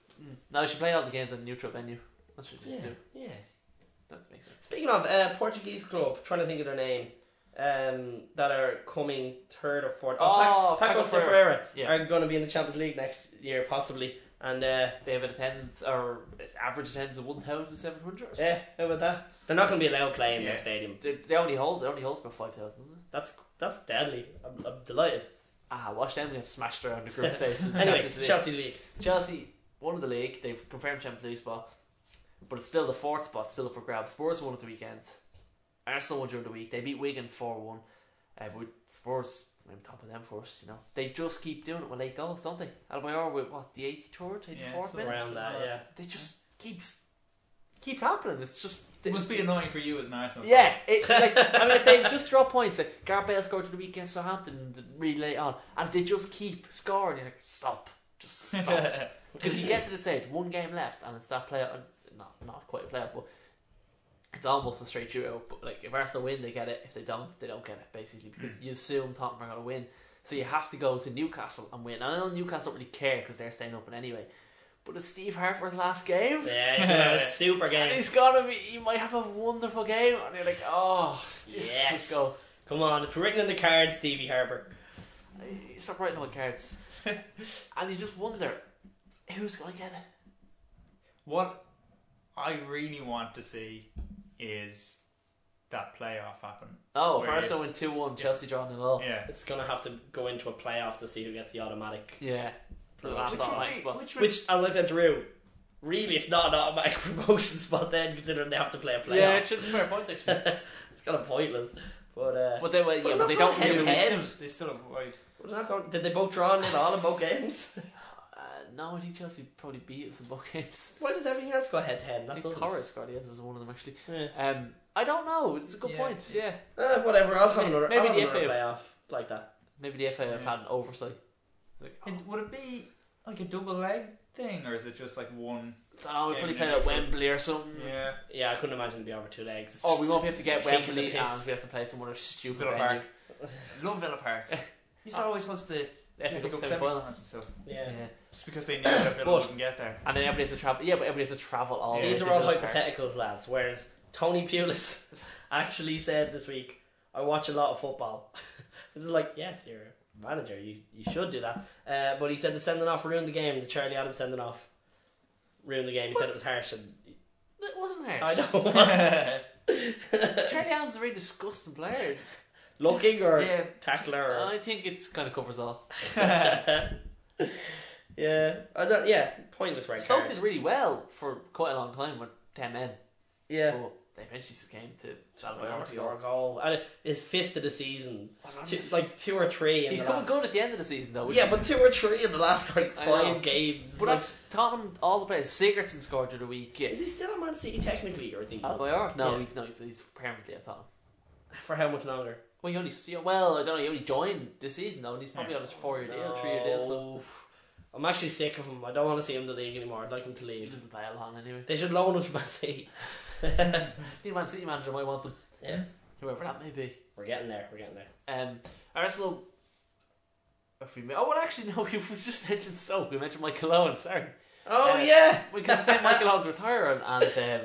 Speaker 2: No, you should play all the games on a neutral venue. That's what you should do.
Speaker 1: Yeah.
Speaker 2: That makes sense.
Speaker 1: Speaking of Portuguese club, trying to think of their name, that are coming third or fourth. Pacos de Ferreira are going to be in the Champions League next year, possibly. And
Speaker 2: they have an attendance or average attendance of 1,700.
Speaker 1: Yeah, how about that? They're not going to be allowed playing in their stadium.
Speaker 2: They only holds about 5,000, isn't it?
Speaker 1: That's deadly. I'm delighted.
Speaker 2: Watch them get smashed around the group stage.
Speaker 1: Anyway, Chelsea League.
Speaker 2: Chelsea won the league. They've confirmed Champions League spot, but it's still the fourth spot, still up for grabs. Spurs won at the weekend. Arsenal won during the week. They beat Wigan 4-1. With Spurs maybe top of them first, you know. They just keep doing it with 8 goals, don't they? Adebayor with the 83rd, 84th minute?
Speaker 1: Around that, yeah.
Speaker 2: They just keeps happening. It's just...
Speaker 3: It must be annoying for you as an Arsenal
Speaker 2: fan. If they just drop points, like Gareth Bale scored to the week against Southampton really late on, and if they just keep scoring, you're like, stop. Just stop. Because you get to the stage, 1 game left, and it's that playoff. It's not quite a playoff, but it's almost a straight shootout. But like, if Arsenal win, they get it. If they don't get it, basically, because you assume Tottenham are going to win. So you have to go to Newcastle and win. And I know Newcastle don't really care because they're staying open anyway. But it's Steve Harper's last game.
Speaker 1: Yeah, he's gonna have a super game.
Speaker 2: And he might have a wonderful game. And you're like, let's go.
Speaker 1: Come on, it's written in the cards, Stevie Harper.
Speaker 2: Stop writing on cards. And you just wonder, who's going to get it?
Speaker 3: What I really want to see is that playoff happen.
Speaker 2: Oh, if Arsenal win 2-1, Chelsea draw 0-0.
Speaker 3: Yeah.
Speaker 1: It's going to have to go into a playoff to see who gets the automatic.
Speaker 2: Yeah.
Speaker 1: Which, as I said to Rue, really it's not an automatic promotion spot then, considering they have to play a playoff.
Speaker 2: Yeah, it's a fair point actually.
Speaker 1: It's kind of pointless. But
Speaker 2: they don't really
Speaker 3: they still avoid.
Speaker 1: Did they both draw 0-0 in both games?
Speaker 2: No, I think Chelsea probably beat us in both games.
Speaker 1: Why does everything else go head to head?
Speaker 2: I think Torres scored as one of them actually.
Speaker 1: Yeah.
Speaker 2: I don't know. It's a good point. Yeah.
Speaker 1: Whatever. I'll have another.
Speaker 2: Maybe the
Speaker 1: FA playoff like that.
Speaker 2: Maybe the FA have had an oversight.
Speaker 3: Would it be like a double leg thing, or is it just like one?
Speaker 2: I don't know. We probably played at Wembley or something.
Speaker 3: Yeah.
Speaker 1: I couldn't imagine it'd be over 2 legs.
Speaker 2: We won't have to get Wembley, and we have to play some other stupid
Speaker 3: Villa
Speaker 2: venue.
Speaker 3: Park. Love Villa Park. Used to always host the
Speaker 2: FA Cup semi-finals and stuff.
Speaker 1: Yeah.
Speaker 3: Just because they knew that Villa wouldn't get there.
Speaker 2: And then everybody has to travel. Yeah, but everybody has to travel all.
Speaker 1: These are all hypotheticals, lads. Whereas Tony Pulis actually said this week, "I watch a lot of football." It's like, yes, you're a manager. You should do that. But he said the sending off ruined the game. The Charlie Adams sending off ruined the game. He said it was harsh. And
Speaker 2: it wasn't harsh.
Speaker 1: I know. It wasn't.
Speaker 2: Charlie Adams is a very disgusting player.
Speaker 1: Looking or tackler? Or...
Speaker 2: I think it's kind of covers all.
Speaker 1: Pointless red
Speaker 2: Stoke
Speaker 1: card.
Speaker 2: did really well for quite a long time with 10 men.
Speaker 1: Yeah.
Speaker 2: But they eventually came to
Speaker 1: Adebayor goal. And his 5th of the season. 2 or 3 in
Speaker 2: He's
Speaker 1: the
Speaker 2: coming
Speaker 1: last...
Speaker 2: good at the end of the season though.
Speaker 1: But 2 or 3 in the last 5 games.
Speaker 2: But that's Tottenham, all the players. Sigurdsson scored through the week.
Speaker 1: Is he still at Man City technically, or is he?
Speaker 2: Adebayor? No, he's permanently at Tottenham.
Speaker 1: For how much longer?
Speaker 2: Well, I don't know, he only joined this season though, and he's probably on his 4-year deal, 3-year deal, so...
Speaker 1: I'm actually sick of him. I don't want to see him in the league anymore. I'd like him to leave.
Speaker 2: He doesn't play a lot anyway.
Speaker 1: They should loan him to Man City.
Speaker 2: The Man City manager might want them.
Speaker 1: Yeah.
Speaker 2: Whoever that may be.
Speaker 1: We're getting there.
Speaker 2: Arsenal... actually no, we was just mentioned Stoke. We mentioned Michael Owen, sorry.
Speaker 1: Yeah!
Speaker 2: We could say Michael Owen's retiring, and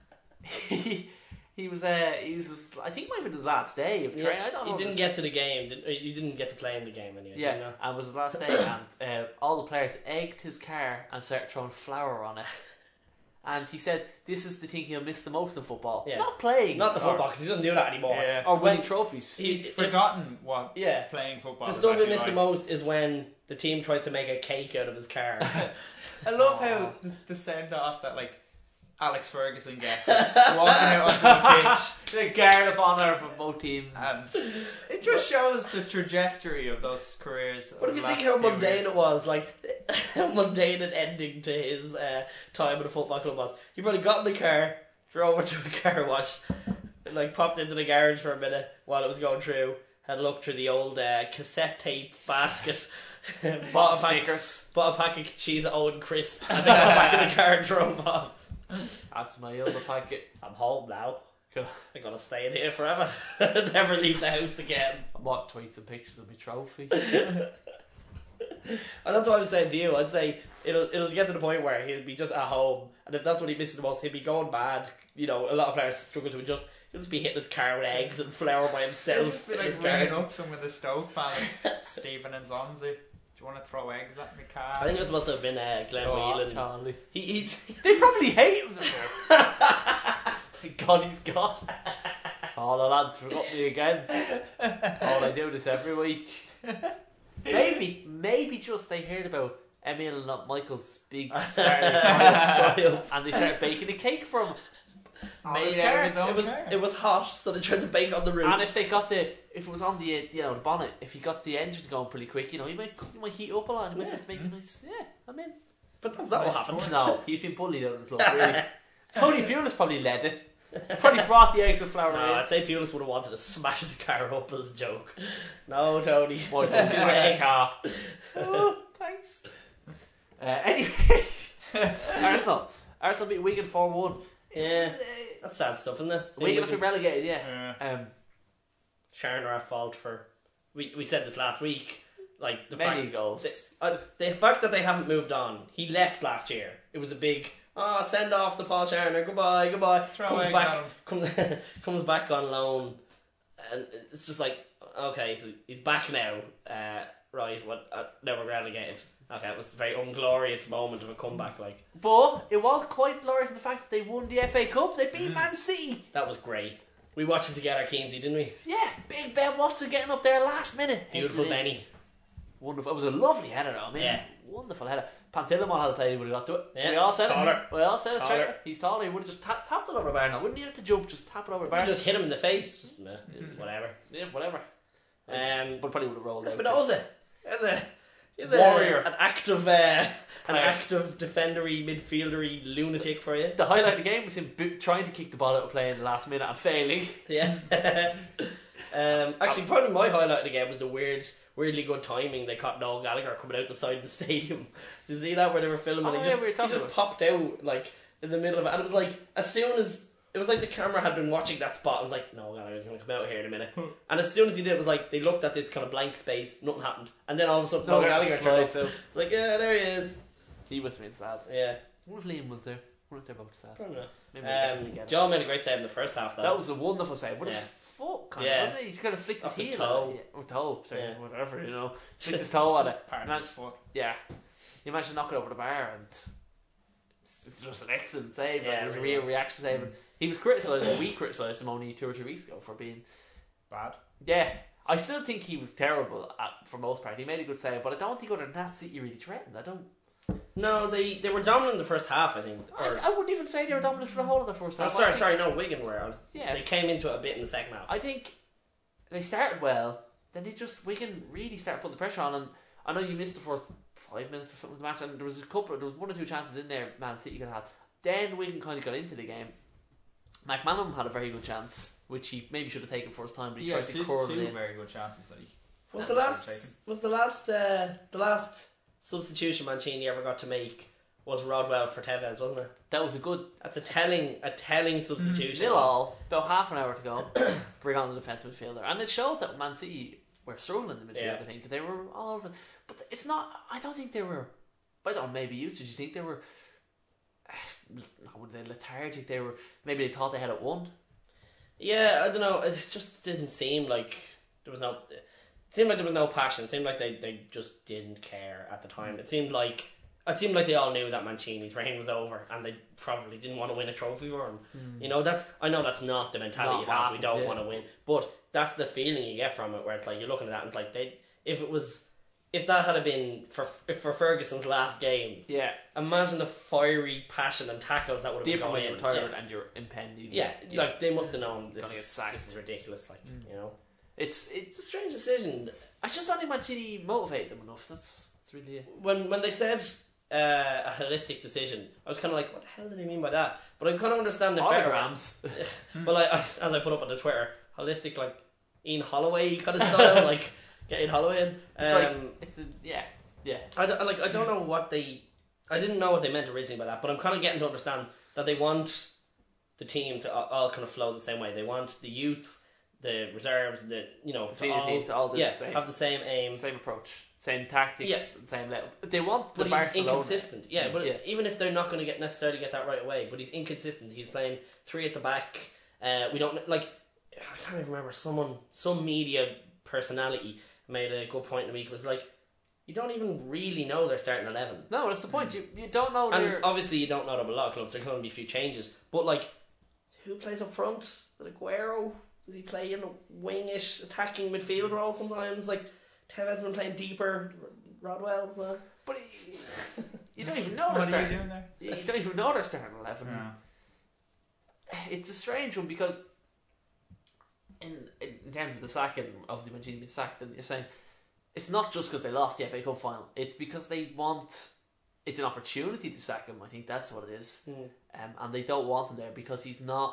Speaker 2: He was. I think it might have been his last day of training. I don't know.
Speaker 1: He didn't get to the game. He didn't get to play in the game anyway.
Speaker 2: Yeah, and it was his last day, and all the players egged his car and started throwing flour on it. And he said, "This is the thing he'll miss the most in football.
Speaker 1: Yeah.
Speaker 2: Not playing,
Speaker 1: not the football, because he doesn't do that anymore.
Speaker 3: Yeah.
Speaker 2: Or winning trophies.
Speaker 3: He's forgotten what playing football.
Speaker 1: The
Speaker 3: is
Speaker 1: stuff he
Speaker 3: actually
Speaker 1: missed
Speaker 3: like.
Speaker 1: the most is when the team tries to make a cake out of his car.
Speaker 3: I love how the send off that Alex Ferguson gets walking out onto the pitch.
Speaker 2: The guard of honour for both teams.
Speaker 3: And it just shows the trajectory of those careers.
Speaker 1: What if you think how mundane it was? How mundane an ending to his time at a football club was. He probably got in the car, drove over to a car wash, popped into the garage for a minute while it was going through, had a look through the old cassette tape basket, bought a pack of cheese Owen crisps, and then got back in the car and drove off.
Speaker 2: That's my other packet.
Speaker 1: I'm home now.
Speaker 2: Cool.
Speaker 1: I'm gonna stay in here forever. Never leave the house again.
Speaker 2: I might tweet some pictures of my trophy.
Speaker 1: And that's what I was saying to you. I'd say it'll get to the point where he'll be just at home, and if that's what he misses the most, he'll be going bad. You know, a lot of players struggle to adjust. He'll just be hitting his car with eggs and flour by himself.
Speaker 3: Feel
Speaker 1: in his
Speaker 3: like ringing
Speaker 1: garden.
Speaker 3: up some of the Stoke fans, Stephen and Zonzi. Do you want to throw eggs at my car?
Speaker 1: I think this must have been Glenn Whelan.
Speaker 2: Charlie.
Speaker 1: He
Speaker 2: They probably hate him. Thank God he's gone. Oh, the lads forgot me again. Oh, I do this every week. Maybe just they heard about Emil and Michael's big Saturday triumph, and they started baking a cake for him.
Speaker 3: Made out of his own car.
Speaker 1: it was hot, so they tried to bake on the roof.
Speaker 2: And if it was on the the bonnet, if he got the engine going pretty quick, you know, he might heat up a lot. And he might have to make a nice. Yeah, I'm in.
Speaker 1: But that's not what
Speaker 3: Nice
Speaker 1: happened.
Speaker 2: No, he's been bullied out of the club. Really, Tony Pulis probably led it. Probably brought the eggs and flour
Speaker 1: No,
Speaker 2: in.
Speaker 1: I'd say Pulis would have wanted to smash his car up as a joke. No, Tony.
Speaker 2: Boy,
Speaker 1: This is
Speaker 2: smash
Speaker 1: eggs.
Speaker 2: the car. Oh, thanks. Anyway, Arsenal beat Wigan 4-1.
Speaker 1: Yeah, that's sad stuff, isn't it?
Speaker 2: Wigan have been relegated, yeah.
Speaker 1: Sharon are at fault for. We said this last week. Like the
Speaker 2: Many
Speaker 1: fact,
Speaker 2: goals.
Speaker 1: the fact that they haven't moved on. He left last year. It was a big. Send off the Paul Sharner. Goodbye.
Speaker 3: Throw eggs at him.
Speaker 1: Comes back on loan, and it's just like, okay, so he's back now. Right, now we're relegated. Okay, it was a very unglorious moment of a comeback. Like,
Speaker 2: But it was quite glorious in the fact that they won the FA Cup. They beat Man City.
Speaker 1: that was great. We watched it together, Keensy, didn't we?
Speaker 2: Yeah, Big Ben Watson getting up there last minute.
Speaker 1: Beautiful
Speaker 2: Into the-
Speaker 1: Benny.
Speaker 2: Wonderful. It was a lovely header, though. I mean,
Speaker 1: Yeah.
Speaker 2: wonderful header. Pantilimon had a play, he would have got to it.
Speaker 1: Yeah,
Speaker 2: We all said
Speaker 1: taller.
Speaker 2: it. We all said it straight
Speaker 1: Taller.
Speaker 2: up. He's taller. He would have just tapped it over the bar now. Wouldn't he have to jump? Just tap it over the bar.
Speaker 1: Just hit him in the face. Just, whatever.
Speaker 2: Yeah, whatever.
Speaker 1: But
Speaker 2: Probably would have rolled out.
Speaker 1: Espinosa. He's
Speaker 2: Warrior.
Speaker 1: an active, defendery, midfieldery lunatic for you.
Speaker 2: The highlight of the game was him trying to kick the ball out of play in the last minute and failing.
Speaker 1: Yeah. Actually, probably my highlight of the game was the weirdly good timing. They caught Noel Gallagher coming out the side of the stadium. Did you see that where they were filming?
Speaker 2: Oh,
Speaker 1: he
Speaker 2: yeah,
Speaker 1: just,
Speaker 2: we were talking
Speaker 1: he just popped out like in the middle of it, and it was like as soon as. It was like the camera had been watching that spot. I was like, no, Gallagher's going to come out here in a minute. And as soon as he did, it was like they looked at this kind of blank space, nothing happened. And then all of a sudden, Noel Gallagher turned up. It's like, yeah, there he is.
Speaker 2: He must have been sad.
Speaker 1: Yeah.
Speaker 2: What if Liam was there? What if they're both sad?
Speaker 1: I don't know.
Speaker 2: Maybe they get together.
Speaker 1: John made a great save in the first half, though.
Speaker 2: That was a wonderful save. What
Speaker 1: Yeah.
Speaker 2: his foot, kind
Speaker 1: Yeah.
Speaker 2: of, wasn't it? He kind of flicked his
Speaker 1: Off the
Speaker 2: heel.
Speaker 1: toe.
Speaker 2: At it. Yeah, or toe, sorry,
Speaker 1: Yeah.
Speaker 2: whatever, you know. Flicked his toe at it.
Speaker 3: Part of his foot.
Speaker 2: Yeah. You managed to knock it over the bar, and it's just an excellent save.
Speaker 1: Yeah,
Speaker 2: It was a
Speaker 1: it
Speaker 2: real
Speaker 1: really was.
Speaker 2: reaction save. And he was criticised, and we criticised him only 2 or 3 weeks ago for being.
Speaker 3: Bad.
Speaker 2: Yeah. I still think he was terrible for most part. He made a good save, but I don't think other than that City really threatened. I don't.
Speaker 1: No, they were dominant in the first half, I think.
Speaker 2: I wouldn't even say they were dominant for the whole of the first half. I think-
Speaker 1: Sorry, no, Wigan were.
Speaker 2: Yeah.
Speaker 1: They came into it a bit in the second half.
Speaker 2: I think they started well. Then Wigan really started putting the pressure on. And I know you missed the first 5 minutes or something of the match, and there was 1 or 2 chances in there Man City could have had. Then Wigan kind of got into the game. McManaman had a very good chance, which he maybe should have taken first time, but he tried to curl it
Speaker 3: two
Speaker 2: in.
Speaker 3: very good chances that he.
Speaker 1: Was the last substitution Mancini ever got to make was Rodwell for Tevez, wasn't it?
Speaker 2: That was a good
Speaker 1: That's a telling substitution.
Speaker 2: 0-0, about half an hour to go. Bring on the defensive midfielder, and it showed that Man City were struggling in the midfield.
Speaker 1: Yeah.
Speaker 2: I think they were all over, but it's not. I don't think they were. I don't know, maybe usage. You think they were? I wouldn't say lethargic. They were. Maybe they thought they had it won.
Speaker 1: Yeah, I don't know. It just didn't seem like there was no. It seemed like there was no passion. It seemed like they just didn't care at the time. It seemed like they all knew that Mancini's reign was over, and they probably didn't want to win a trophy for him. You know, I know that's not the mentality
Speaker 2: Not
Speaker 1: you have. We
Speaker 2: happened,
Speaker 1: don't
Speaker 2: yeah.
Speaker 1: want to win, but that's the feeling you get from it. Where it's like you're looking at that, and it's like if that had been for Ferguson's last game,
Speaker 2: Yeah,
Speaker 1: imagine the fiery passion and tackles that would have been
Speaker 2: different when
Speaker 1: going
Speaker 2: you're
Speaker 1: in.
Speaker 2: retired and you're impending.
Speaker 1: Yeah, like they must have known
Speaker 2: Gonna get
Speaker 1: this
Speaker 2: sacked.
Speaker 1: is ridiculous. Like you know,
Speaker 2: It's.
Speaker 1: it's a strange decision.
Speaker 2: I just don't think Mancini motivated them enough. That's really it.
Speaker 1: When they said a holistic decision, I was kind of like, what the hell did he mean by that? But I kind of understand it better.
Speaker 2: Holograms.
Speaker 1: Well, as I put up on the Twitter, holistic like Ian Holloway kind of style, like get Ian Holloway in.
Speaker 2: Yeah.
Speaker 1: I don't know what I didn't know what they meant originally by that, but I'm kind of getting to understand that they want the team to all kind of flow the same way. They want the youth the reserves, the
Speaker 2: senior team to all do the same.
Speaker 1: have the same aim,
Speaker 2: same approach, same tactics, and same level. They want the
Speaker 1: but
Speaker 2: Barcelona.
Speaker 1: He's inconsistent. Even if they're not going to necessarily get that right away, but he's inconsistent. He's playing 3 at the back. We don't like. I can't even remember. Some media personality made a good point in the week. It was like, you don't even really know their starting 11.
Speaker 2: No, that's the point. You don't know.
Speaker 1: And obviously you don't know that with a lot of clubs. There's going to be a few changes. But like, who plays up front? Is it Aguero? Does he play in a wingish attacking midfield role sometimes? Like, Tevez been playing deeper. Rodwell, well.
Speaker 2: But you don't even know
Speaker 3: What
Speaker 2: their
Speaker 3: are you
Speaker 2: starting.
Speaker 3: doing there?
Speaker 2: You don't even know their starting 11.
Speaker 3: Yeah.
Speaker 2: It's a strange one because in terms of the sacking, obviously when Gini been sacked, and you're saying it's not just because they lost the FA Cup final. It's because they want. It's an opportunity to sack him. I think that's what it is, and they don't want him there because he's not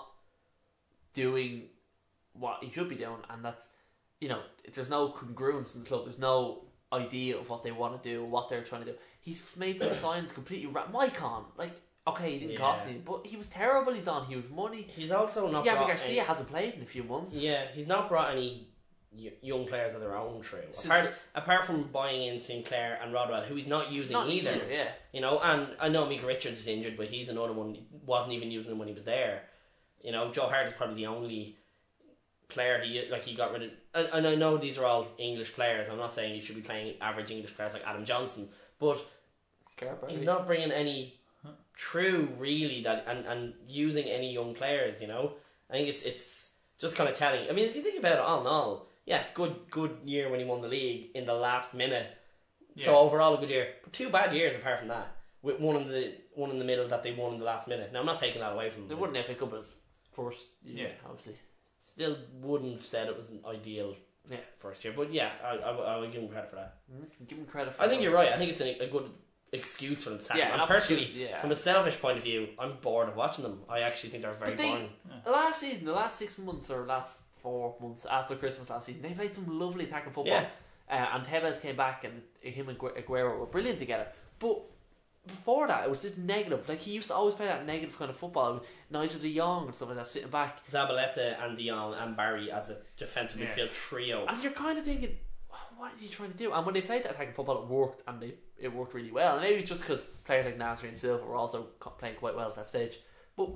Speaker 2: doing what he should be doing, and that's there's no congruence in the club. There's no idea of what they want to do, what they're trying to do. He's made the signs completely. Maicon, okay, he didn't cost anything, but he was terrible. He's on huge money.
Speaker 1: He's also not.
Speaker 2: Javi Garcia hasn't played in a few months.
Speaker 1: Yeah, he's not brought any young players of their own through. Apart from buying in Sinclair and Rodwell, who he's not using either.
Speaker 2: Yeah,
Speaker 1: and I know Mika Richards is injured, but he's another one. Wasn't even using him when he was there. Joe Hart is probably the only player he got rid of. And I know these are all English players. I'm not saying you should be playing average English players like Adam Johnson, but he's not bringing any true really and using any young players. I think it's just kind of telling. I mean, if you think about it, all in all, yes, good year when he won the league in the last minute. Yeah. So overall a good year, but 2 bad years apart from that. With one in the middle that they won in the last minute. Now I'm not taking that away from them.
Speaker 2: They wouldn't FA Cup as first year, obviously.
Speaker 1: Still wouldn't have said it was an ideal first year, but yeah, I would give him credit for that.
Speaker 2: Give him credit for
Speaker 1: I think you're right. I think it's a good excuse for them to sack him. And personally, from a selfish point of view, I'm bored of watching them. I actually think they're very boring.
Speaker 2: Last season, the last 6 months or last 4 months after Christmas last season, they played some lovely attacking football. And Tevez came back and him and Aguero were brilliant together. But before that, it was just negative. He used to always play that negative kind of football with Nigel de Jong and stuff like that, sitting back.
Speaker 1: Zabaleta and de Jong and Barry as a defensive midfield trio.
Speaker 2: And you're kind of thinking, what is he trying to do? And when they played that attacking football, it worked, and it worked really well. And maybe it's just because players like Nasri and Silva were also playing quite well at that stage. But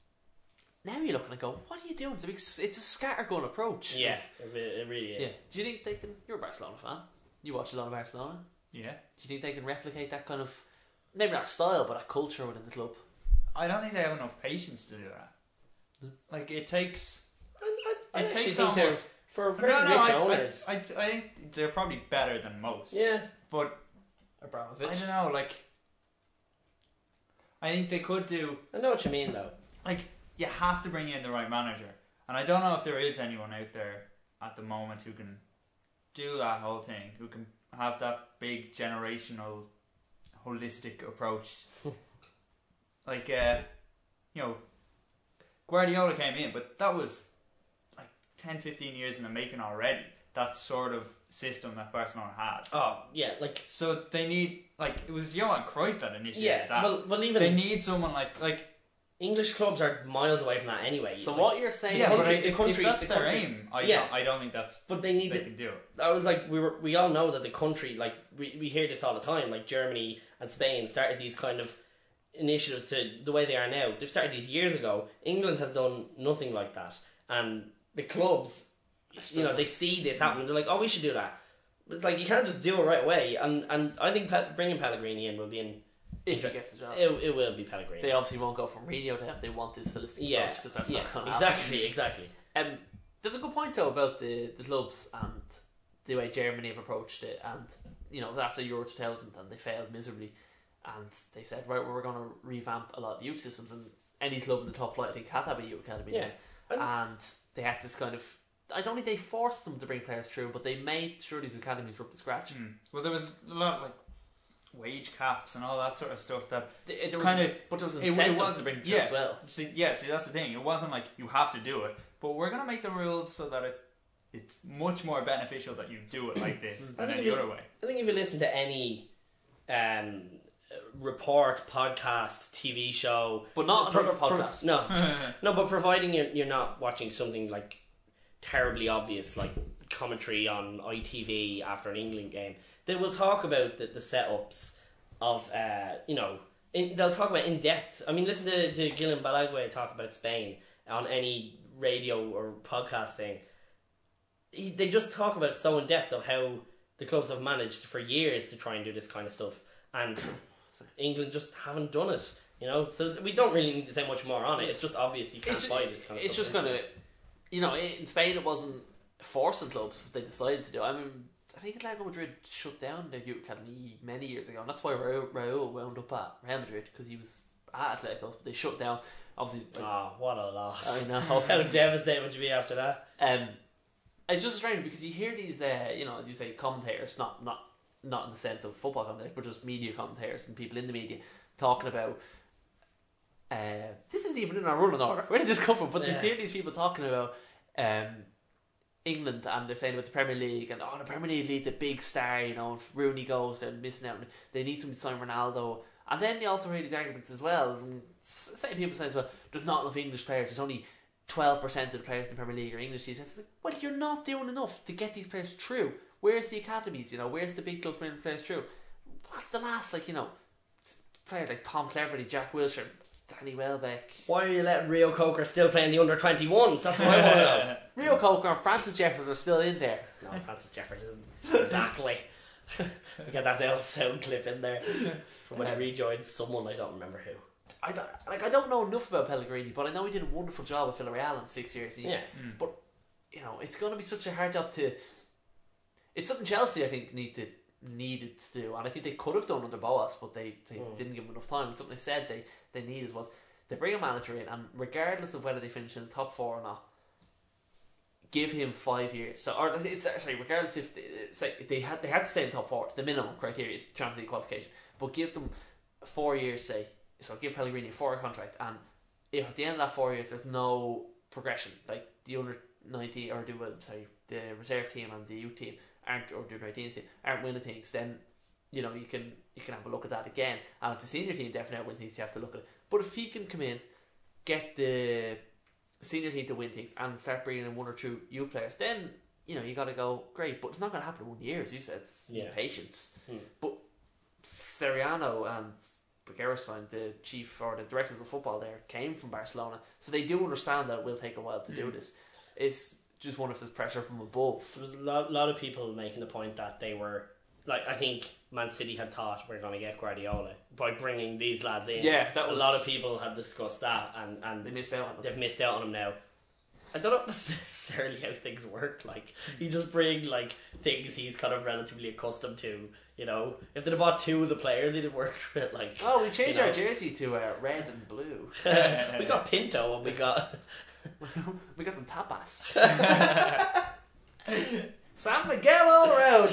Speaker 2: now you're looking and go, what are you doing? It's a scattergun approach.
Speaker 1: Yeah, it really is.
Speaker 2: Yeah. Do you think they can... You're a Barcelona fan. You watch a lot of Barcelona.
Speaker 3: Yeah.
Speaker 2: Do you think they can replicate that kind of... Maybe not style, but that culture within the club?
Speaker 3: I don't think they have enough patience to do that. It takes...
Speaker 1: I actually think there's... For very rich owners...
Speaker 3: I think they're probably better than most.
Speaker 1: Yeah.
Speaker 3: But...
Speaker 1: Abramovich.
Speaker 3: I don't know, I think they could do...
Speaker 1: I know what you mean, though.
Speaker 3: You have to bring in the right manager. And I don't know if there is anyone out there at the moment who can do that whole thing, who can have that big generational holistic approach. Guardiola came in, but that was 10-15 years in the making already. That sort of system that Barcelona had.
Speaker 1: Oh, yeah,
Speaker 3: so they need, it was Johan Cruyff that initiated that.
Speaker 1: Well, even...
Speaker 3: They need someone like
Speaker 1: English clubs are miles away from that anyway.
Speaker 2: So what you're saying...
Speaker 3: if that's their aim, I don't think that's...
Speaker 1: But they can do it. That was we all know that the country, we hear this all the time, Germany and Spain started these kind of initiatives to the way they are now. They've started these years ago. England has done nothing like that. And the clubs, they see this happen. They're like, oh, we should do that. But it's you can't just do it right away. And I think bringing Pellegrini in will be in...
Speaker 2: If he gets the job.
Speaker 1: It will be Pellegrini.
Speaker 2: They obviously won't go from Mourinho to have they want this holistic approach, because that's not going to happen.
Speaker 1: Exactly.
Speaker 2: There's a good point though about the clubs and the way Germany have approached it, and after Euro 2000 and they failed miserably, and they said, right, we're going to revamp a lot of youth systems, and any club in the top flight I think had to have a youth academy now. And they had this kind of... I don't think they forced them to bring players through, but they made sure these academies were up to scratch.
Speaker 3: Well, there was a lot of wage caps and all that sort of stuff that
Speaker 2: but there was incentives to bring through as well.
Speaker 3: See, that's the thing. It wasn't you have to do it, but we're going to make the rules so that it's much more beneficial that you do it like this than any other way.
Speaker 1: I think if you listen to any report, podcast, TV show,
Speaker 2: but not another podcast.
Speaker 1: No, but providing you're not watching something terribly obvious, like commentary on ITV after an England game, they will talk about the setups of they'll talk about in depth. I mean, listen to Gillian Balagwe talk about Spain on any radio or podcast thing. They just talk about so in depth of how the clubs have managed for years to try and do this kind of stuff, and England just haven't done it. So we don't really need to say much more on it. It's just obvious you can't buy this kind of stuff.
Speaker 2: It's just kind of, in Spain it wasn't forcing clubs, but they decided to do. I mean, I think Atletico Madrid shut down their youth academy many years ago, and that's why Raúl wound up at Real Madrid, because he was at Atletico, but they shut down. Obviously,
Speaker 1: what a loss!
Speaker 2: I know.
Speaker 1: How devastating would you be after that?
Speaker 2: It's just strange because you hear these, as you say, commentators, not in the sense of football commentators, but just media commentators and people in the media talking about. This isn't even in our running order. Where does this come from? But you hear these people talking about England, and they're saying about the Premier League, and the Premier League needs a big star. If Rooney goes, they're missing out. They need somebody to sign Ronaldo. And then they also hear these arguments as well. And say people say as well, there's not enough English players. There's only 12% of the players in the Premier League are English. It's like, well, you're not doing enough to get these players through. Where's the academies? Where's the big clubs bringing the players through? What's the last player like Tom Cleverley, Jack Wilshere, Danny Welbeck?
Speaker 1: Why are you letting Rio Coker still playing the under-21s? That's what I want to know.
Speaker 2: Rio Coker and Francis Jeffers are still in there.
Speaker 1: No, Francis Jeffers isn't. Exactly. We get that old sound clip in there from when he rejoined someone, I don't remember who.
Speaker 2: I don't know enough about Pellegrini, but I know he did a wonderful job at Villarreal in 6 years. But it's going to be such a hard job to. It's something Chelsea, I think, needed to do, and I think they could have done under Boas, but they didn't give him enough time. And something they said they needed was they bring a manager in, and regardless of whether they finish in the top 4 or not, give him 5 years. So, or it's actually regardless if they had to stay in the top 4. The minimum criteria is Champions League qualification, but give them 4 years. Say, so give Pellegrini a 4-year contract, and if at the end of that 4 years there's no progression, like the under 90 or the reserve team and the youth team or the 19 team aren't winning things, then you can have a look at that again. And if the senior team definitely aren't winning things, you have to look at it. But if he can come in, get the senior team to win things and start bringing in 1 or 2 youth players, then you got to go great. But it's not going to happen in 1 year, as you said. It's patience. But Soriano and Gerstein, the chief or the directors of football there, came from Barcelona, so they do understand that it will take a while to do this. It's just one of this pressure from above.
Speaker 1: There was a lot of people making the point that they were I think Man City had thought we're going to get Guardiola by bringing these lads in.
Speaker 2: Yeah, that was
Speaker 1: a lot of people have discussed that, and
Speaker 2: they missed out on them.
Speaker 1: They've missed out on him now. I don't know if that's necessarily how things work. You just bring things he's kind of relatively accustomed to. If they'd have bought 2 of the players, he'd have worked for it.
Speaker 2: We changed our jersey to red and blue.
Speaker 1: We got Pinto and we got
Speaker 2: some tapas. San Miguel all around.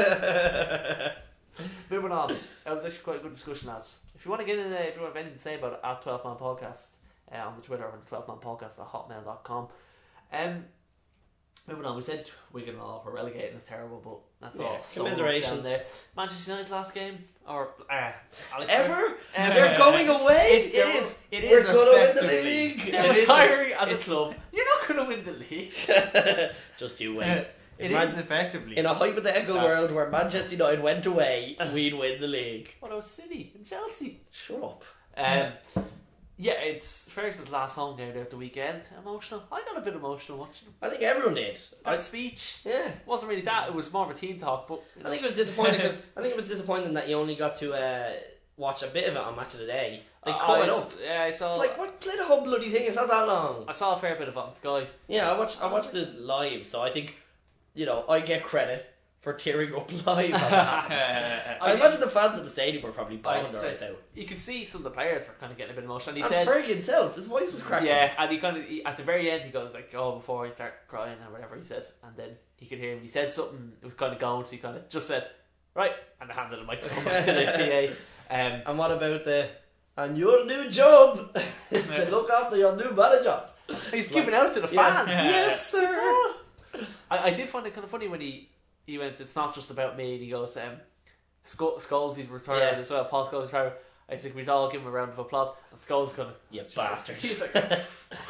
Speaker 2: Moving on. That was actually quite a good discussion, lads. If you want to get in, if you have anything to say about it, at 12man podcast on the Twitter, or 12manpodcast@hotmail.com. Moving on, we said Wigan and all for relegating is terrible, but that's all.
Speaker 1: Commiserations.
Speaker 2: There. Manchester United's last game, or
Speaker 1: ever? They're going away.
Speaker 3: It is.
Speaker 1: We're going to win the league.
Speaker 2: They're retiring as a club. You're not going to win the league.
Speaker 1: Just you win.
Speaker 3: It is effectively.
Speaker 1: In a hypothetical world where Manchester United went away, we'd win the league.
Speaker 2: What about City and Chelsea?
Speaker 1: Shut up.
Speaker 2: Yeah, it's Ferguson's last home game there at the weekend. Emotional. I got a bit emotional watching him.
Speaker 1: I think everyone did.
Speaker 2: That speech.
Speaker 1: Yeah.
Speaker 2: It wasn't really that. It was more of a team talk. But
Speaker 1: I think it was disappointing because that you only got to watch a bit of it on Match of the Day. They cut it up.
Speaker 2: Yeah, I saw.
Speaker 1: What play the whole bloody thing? It's not that long.
Speaker 2: I saw a fair bit of it on Sky.
Speaker 1: Yeah, I watched it live, so I think I get credit for tearing up live. I imagine the fans at the stadium were probably bawling their eyes out.
Speaker 2: You could see some of the players were kind of getting a bit emotional.
Speaker 1: And Fergie himself, his voice was cracking.
Speaker 2: Yeah, and he at the very end he goes before I start crying or whatever he said, and then you could hear him. He said something. It was kind of going, so he kind of just said, "Right," and handed the microphone to the PA.
Speaker 1: And what about and your new job is to look after your new manager?
Speaker 2: He's giving out to the fans.
Speaker 1: Yes, sir.
Speaker 2: I did find it kind of funny when he went, it's not just about me, and he goes, Scholes, he's retired as well, Paul Scholes retired. I think we'd all give him a round of applause, and Scholes going,
Speaker 1: you bastard.
Speaker 2: He's like,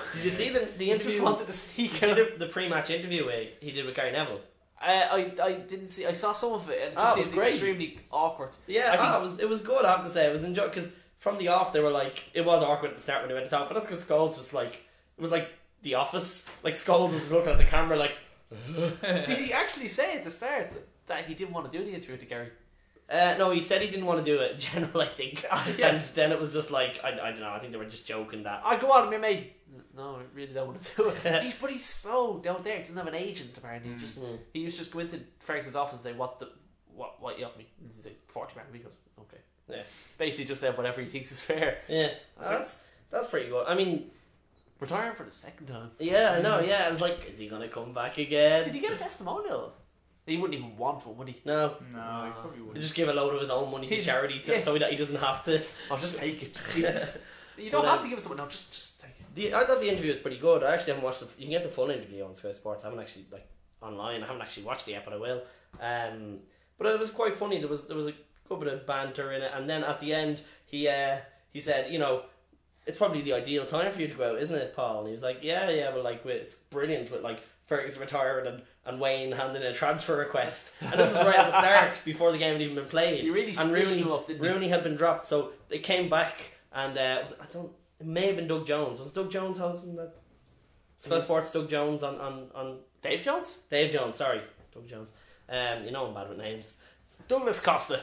Speaker 1: Did you see the
Speaker 2: He
Speaker 1: interview?
Speaker 2: just wanted to sneak
Speaker 1: Did you
Speaker 2: out.
Speaker 1: see the pre-match interview he did with Gary Neville?
Speaker 2: I didn't see. I saw some of it. And it
Speaker 1: Oh, it
Speaker 2: just
Speaker 1: was
Speaker 2: seemed
Speaker 1: great.
Speaker 2: extremely awkward.
Speaker 1: Yeah,
Speaker 2: I think-
Speaker 1: it was good. I have to say, it was enjoyable because from the off they were like, it was awkward at the start when they went to talk, but that's because Scholes was like, it was like The Office. Like Scholes was looking at the camera like.
Speaker 2: Did he actually say at the start that he didn't want to do the interview to Gary?
Speaker 1: No, he said he didn't want to do it in general, I think.
Speaker 2: Yeah.
Speaker 1: And then it was just like, I don't know, I think they were just joking that.
Speaker 2: I go on, mate. No, I really don't want to do it. But he's so down there. He doesn't have an agent apparently. He used to just go into Ferguson's office and say, what you offer me? And he'd say, £40 a week. Okay.
Speaker 1: Yeah.
Speaker 2: It's basically just said whatever he thinks is fair.
Speaker 1: Yeah, that's pretty good. I mean,
Speaker 2: Retiring for the second time.
Speaker 1: yeah, I know, yeah. I was like, is he going to come back again?
Speaker 2: Did he get a testimonial? He wouldn't even want one, would he?
Speaker 1: No.
Speaker 3: No, he probably
Speaker 1: He'll
Speaker 3: wouldn't.
Speaker 1: just give a load of his own money to charity so that he doesn't have to.
Speaker 2: I'll just take it. You don't
Speaker 1: But,
Speaker 2: have to give us someone. No, just take it.
Speaker 1: I thought the interview was pretty good. I actually haven't watched you can get the full interview on Sky Sports. I haven't actually online. I haven't actually watched it yet, but I will. But it was quite funny. There was a good bit of banter in it, and then at the end he said, it's probably the ideal time for you to go out, isn't it, Paul? And he was like, yeah, but like it's brilliant with like Ferguson retiring and Wayne handing in a transfer request, and this was right at the start before the game had even been played.
Speaker 2: You really
Speaker 1: and
Speaker 2: stitched him up, didn't you?
Speaker 1: Rooney had been dropped, so they came back and it may have been Doug Jones. Was it Doug Jones hosting that? Sky Sports Doug Jones on
Speaker 2: Dave Jones?
Speaker 1: Dave Jones, sorry, Doug Jones. I'm bad with names.
Speaker 2: Douglas Costa.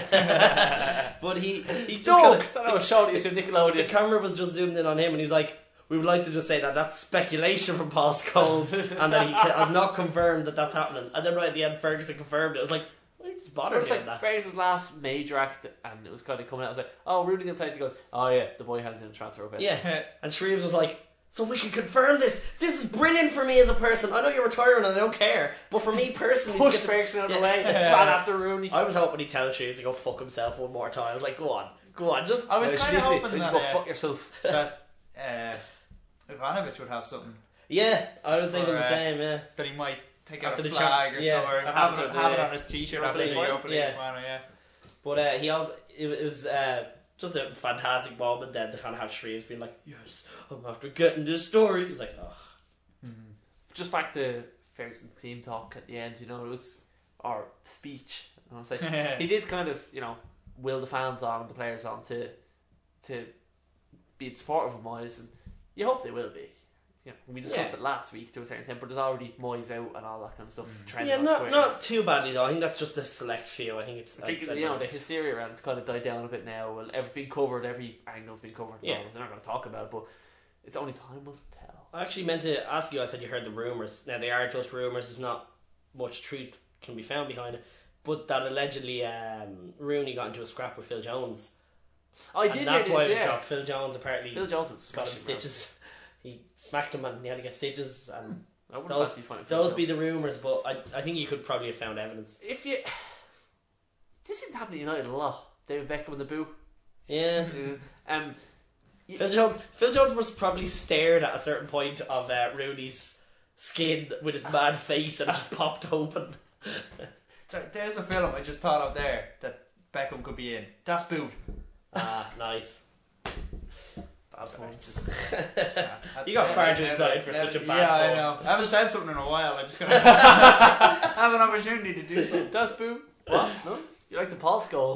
Speaker 1: But he just
Speaker 2: Doug!
Speaker 1: kinda-
Speaker 2: That was showing you some
Speaker 1: the
Speaker 2: Nickelodeon.
Speaker 1: camera was just zoomed in on him, and he was like, "We would like to just say that that's speculation from Paul Scholes, and that he has not confirmed that that's happening." And then right at the end, Ferguson confirmed it. I was like, "Why are you just
Speaker 2: It
Speaker 1: bothering
Speaker 2: was
Speaker 1: me
Speaker 2: like
Speaker 1: on that?"
Speaker 2: Ferguson's last major act, and it was kind of coming out. I was like, "Oh, Rooney didn't play." He goes, "Oh yeah, the boy handed in a transfer request."
Speaker 1: Yeah, and Shreves was like, "So we can confirm this. This is brilliant for me as a person. I know you're retiring and I don't care, but for me personally, to
Speaker 2: Push
Speaker 1: get the-"
Speaker 2: Ferguson out of the
Speaker 1: Yeah.
Speaker 2: way, ran after Rooney.
Speaker 1: I was hoping he'd tell Shreves to go fuck himself one more time. I was like, go on, just."
Speaker 3: I was kind of hoping
Speaker 2: you
Speaker 3: that,
Speaker 2: go fuck yourself.
Speaker 3: that Ivanovic would have something
Speaker 1: Yeah, I was thinking
Speaker 3: Or,
Speaker 1: the same. Yeah,
Speaker 3: that he might take
Speaker 1: After
Speaker 3: out a
Speaker 1: the
Speaker 3: flag or
Speaker 1: yeah,
Speaker 3: something, or
Speaker 1: after
Speaker 3: have it
Speaker 1: the
Speaker 3: on his t-shirt
Speaker 1: Europa
Speaker 3: after the
Speaker 1: League final.
Speaker 3: Europa League
Speaker 1: Yeah.
Speaker 3: final. Yeah.
Speaker 1: but he also it was just a fantastic moment then to kind of have Shreves being like, "Yes, I'm after getting this story." He's like, "Oh,
Speaker 2: Just back to Ferguson's team talk at the end, it was our speech. I want to say he did kind of, will the fans on, the players on to be supportive of Moyes, and you hope they will be. We discussed it last week to a certain extent, but there's already Moyes out and all that kind of stuff. Trending
Speaker 1: yeah,
Speaker 2: on Twitter.
Speaker 1: not too badly though. I think that's just a select few. I think it's
Speaker 2: I think the hysteria around it's kind of died down a bit now. Well, everything's been covered, every angle's been covered.
Speaker 1: Yeah.
Speaker 2: They're not going to talk about it, but it's only time will tell.
Speaker 1: I actually meant to ask you. I said you heard the rumours. Now they are just rumours. There's not much truth can be found behind it. But that allegedly Rooney got into a scrap with Phil Jones.
Speaker 2: I
Speaker 1: And
Speaker 2: did
Speaker 1: that's
Speaker 2: hear
Speaker 1: why
Speaker 2: this,
Speaker 1: it was
Speaker 2: yeah.
Speaker 1: dropped. Phil Jones apparently
Speaker 2: Phil Jones was
Speaker 1: got him
Speaker 2: smashing
Speaker 1: stitches. He smacked him and he had to get stitches. And
Speaker 2: I wouldn't
Speaker 1: those
Speaker 2: fancy finding Phil
Speaker 1: those be
Speaker 2: Jones.
Speaker 1: the rumours, but I think you could probably have found evidence.
Speaker 2: If you, this didn't happen at United a lot. David Beckham in the boo.
Speaker 1: Yeah.
Speaker 2: Yeah.
Speaker 1: Phil Jones was probably stared at a certain point of Rooney's skin with his mad face and it just popped open.
Speaker 3: So there's a film I just thought of there that Beckham could be in. Das Boot.
Speaker 1: Nice.
Speaker 2: That's one.
Speaker 1: You got far too excited for such a bad
Speaker 3: Yeah, I
Speaker 1: call.
Speaker 3: know. I haven't said something in a while. I just gotta have an opportunity to do something.
Speaker 2: Das boo. What? No? You like the Paul Scholes?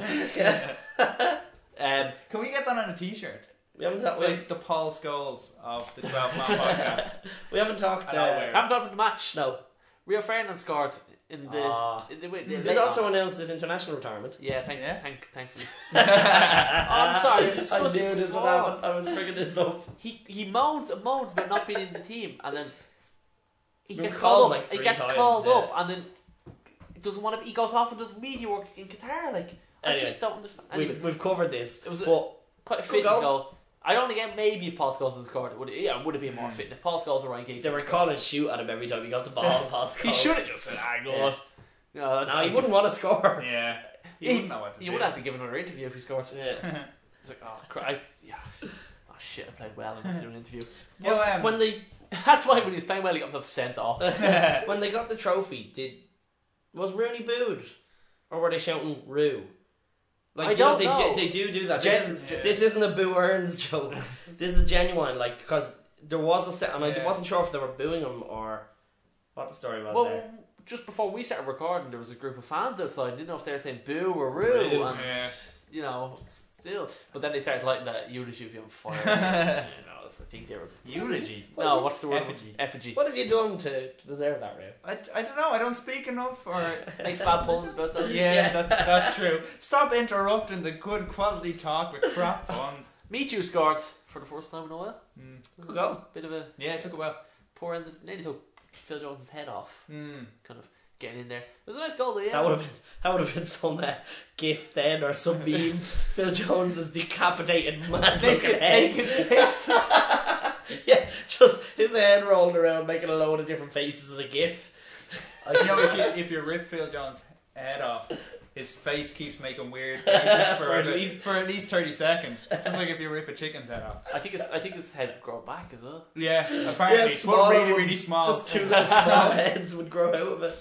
Speaker 3: Can we get that on a t-shirt?
Speaker 1: We haven't
Speaker 3: It's
Speaker 1: talked.
Speaker 3: like the Paul Scholes of the 12 Man podcast.
Speaker 1: We haven't talked.
Speaker 3: I know where.
Speaker 2: I'm done with the match.
Speaker 1: No.
Speaker 2: Rio Ferdinand scored in the.
Speaker 1: Ah. He's also announced his international retirement.
Speaker 2: Yeah,
Speaker 3: Yeah.
Speaker 2: thankfully. I'm sorry, I
Speaker 1: I
Speaker 2: discussed
Speaker 1: knew
Speaker 2: it
Speaker 1: this would
Speaker 2: before.
Speaker 1: happen. I was bringing this up.
Speaker 2: He moans about not being in the team, and then he
Speaker 1: Been
Speaker 2: gets
Speaker 1: called
Speaker 2: called up.
Speaker 1: like
Speaker 2: He
Speaker 1: 3
Speaker 2: gets
Speaker 1: times,
Speaker 2: called
Speaker 1: yeah.
Speaker 2: up, and then he doesn't want to. He goes off and does media work in Qatar. Like I
Speaker 1: Anyway,
Speaker 2: just don't understand. Anyway,
Speaker 1: We've covered this.
Speaker 2: It was
Speaker 1: but
Speaker 2: quite a
Speaker 1: Good
Speaker 2: fitting
Speaker 1: goal.
Speaker 2: goal. I'd only get maybe if Paul Scholes had scored it. It would have been more fitting if Paul Scholes or Ryan Giggs.
Speaker 1: they were
Speaker 2: had
Speaker 1: calling shoot at him every time he got the ball. Pass
Speaker 2: He should have just said, "I go
Speaker 1: Yeah.
Speaker 2: on." No,
Speaker 1: No, he wouldn't want to score.
Speaker 3: Yeah. He
Speaker 2: He
Speaker 3: wouldn't know what to
Speaker 2: You
Speaker 3: do.
Speaker 2: would have to give another interview if he scored.
Speaker 1: Yeah.
Speaker 2: It's like, oh shit, I played well. I have to do an interview.
Speaker 3: Well,
Speaker 1: When they
Speaker 2: That's why when he's playing well, he got himself sent off.
Speaker 1: when they got the trophy, was Rooney booed, or were they shouting "Roo"? Like
Speaker 2: I don't know.
Speaker 1: They do that.
Speaker 3: Yeah.
Speaker 1: This isn't a Boo Earns joke. This is genuine. Like because there was a set, and I
Speaker 3: Yeah.
Speaker 1: wasn't sure if they were booing him or what the story was
Speaker 2: Well,
Speaker 1: there.
Speaker 2: just before we started recording, there was a group of fans outside. Didn't know if they were saying boo or roo,
Speaker 1: Boo.
Speaker 2: and
Speaker 3: Yeah.
Speaker 2: you know, still. But then they started lighting that eulogy on fire. You know, so I think they were
Speaker 3: Eulogy.
Speaker 2: No, what's the word?
Speaker 3: Effigy.
Speaker 2: Effigy.
Speaker 1: What have you done to deserve that, Ray?
Speaker 3: I don't know. I don't speak enough, or
Speaker 2: Makes bad puns about that.
Speaker 3: yeah, that's true. Stop interrupting the good quality talk with crap puns.
Speaker 2: Me Too scored for the first time in a while.
Speaker 1: Good go.
Speaker 2: Bit of a
Speaker 3: Yeah, it took a while.
Speaker 2: poor end. Nearly took Phil Jones' head off.
Speaker 3: Mm.
Speaker 2: Kind of getting in there. It was a nice goal, though. Yeah.
Speaker 1: That would have been some gif then or some meme. Phil Jones is decapitated mad looking head.
Speaker 2: Making faces.
Speaker 1: Yeah, just his head rolling around making a load of different faces as a gif.
Speaker 3: You know, if you rip Phil Jones' head off, his face keeps making weird faces for at least 30 seconds. Just like if you rip a chicken's head off.
Speaker 2: I think his head would grow back as well.
Speaker 3: Yeah, apparently
Speaker 1: Yeah,
Speaker 3: it's
Speaker 1: small
Speaker 3: really,
Speaker 1: ones,
Speaker 3: really small.
Speaker 1: Just two little small heads would grow out of it.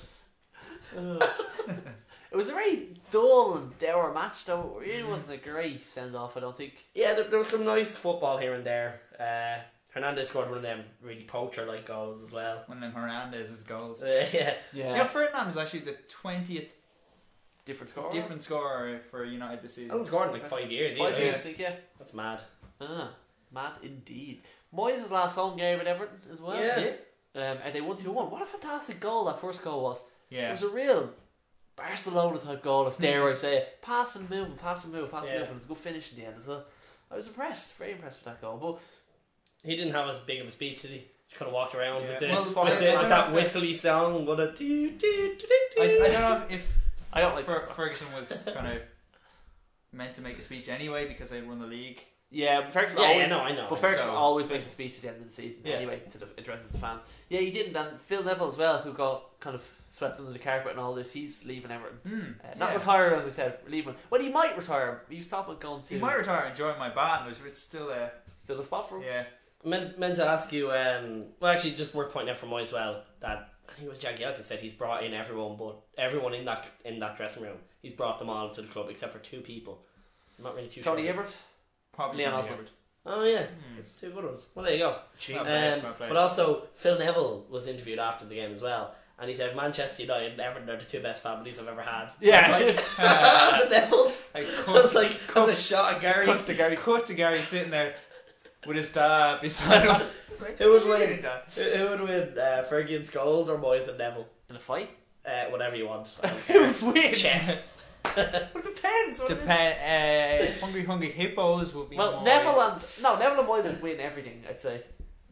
Speaker 2: It was a very dull and dour match, though. It really wasn't a great send off, I don't think.
Speaker 1: Yeah, there was some nice football here and there. Hernandez scored one of them really poacher-like goals as well.
Speaker 3: One of them Hernandez's goals.
Speaker 1: Yeah.
Speaker 3: You know, Ferdinand is actually the 20th
Speaker 2: Different score.
Speaker 3: different scorer for United this
Speaker 1: I
Speaker 3: season.
Speaker 1: haven't scored in like 5 years.
Speaker 2: 5
Speaker 1: either.
Speaker 2: years, I think, yeah.
Speaker 1: That's mad.
Speaker 2: Mad indeed. Moyes' last home game at Everton as well.
Speaker 1: Yeah.
Speaker 2: And they won 2-1. What a fantastic goal that first goal was.
Speaker 3: Yeah.
Speaker 2: It was a real Barcelona type goal, if dare I say it. Pass and move, pass and move, pass and
Speaker 1: Yeah.
Speaker 2: move. And it was a good finish in the end as well. I was impressed, very impressed with that goal. But
Speaker 1: He didn't have as big of a speech, did he? Just kind of walked around
Speaker 3: Yeah.
Speaker 1: with, the,
Speaker 3: Well,
Speaker 1: with,
Speaker 3: I
Speaker 1: the,
Speaker 3: don't
Speaker 1: with
Speaker 3: know
Speaker 1: that
Speaker 3: if
Speaker 1: whistly song. What a do do do do.
Speaker 3: I don't know if
Speaker 2: I don't like that song.
Speaker 3: Ferguson was kind of meant to make a speech anyway because they won the league.
Speaker 2: yeah, Ferguson
Speaker 1: Yeah,
Speaker 2: always.
Speaker 1: I know.
Speaker 2: But Ferguson
Speaker 3: So-
Speaker 2: always makes a speech at the end of the season
Speaker 3: Yeah.
Speaker 2: anyway to addresses the fans. Yeah, he didn't. And Phil Neville as well, who got kind of swept under the carpet and all this. He's leaving Everton. Not
Speaker 3: Yeah.
Speaker 2: retired, as I said, leaving. Well, he might retire. He was talking about going to.
Speaker 3: He might retire and join my band, but it's still
Speaker 2: Still a spot for him.
Speaker 3: yeah.
Speaker 1: Meant to ask you, well, actually, just worth pointing out for Moy as well that I think it was Jagielka said he's brought in everyone, but everyone in that dressing room, he's brought them all to the club except for 2 people. I'm not really too
Speaker 2: Tony
Speaker 1: sure.
Speaker 2: Hibbert.
Speaker 3: Probably
Speaker 2: Leon
Speaker 3: Tony
Speaker 2: Osborne.
Speaker 3: Hibbert.
Speaker 1: Oh yeah, it's 2 good ones. Well, there you go.
Speaker 3: Well played, well played.
Speaker 1: But also, Phil Neville was interviewed after the game as well, and he said Manchester United and Everton are the 2 best families I've ever had.
Speaker 2: Yeah,
Speaker 1: I was
Speaker 2: just
Speaker 1: like, the Nevils.
Speaker 3: Like,
Speaker 1: I was like, that's a shot at Gary.
Speaker 3: cut to Gary sitting there with his dad beside him.
Speaker 1: Who would
Speaker 3: Shit,
Speaker 1: win?
Speaker 3: Dad.
Speaker 1: Who would win? Fergie and Scholes or Moyes and Neville?
Speaker 2: in a fight.
Speaker 1: Whatever you want. I don't
Speaker 2: Who
Speaker 1: care.
Speaker 2: would win?
Speaker 1: Chess.
Speaker 2: It depends. wouldn't it?
Speaker 3: Hungry hippos will be.
Speaker 2: Well,
Speaker 3: Moyes.
Speaker 2: Neville and Moyes would win everything. I'd say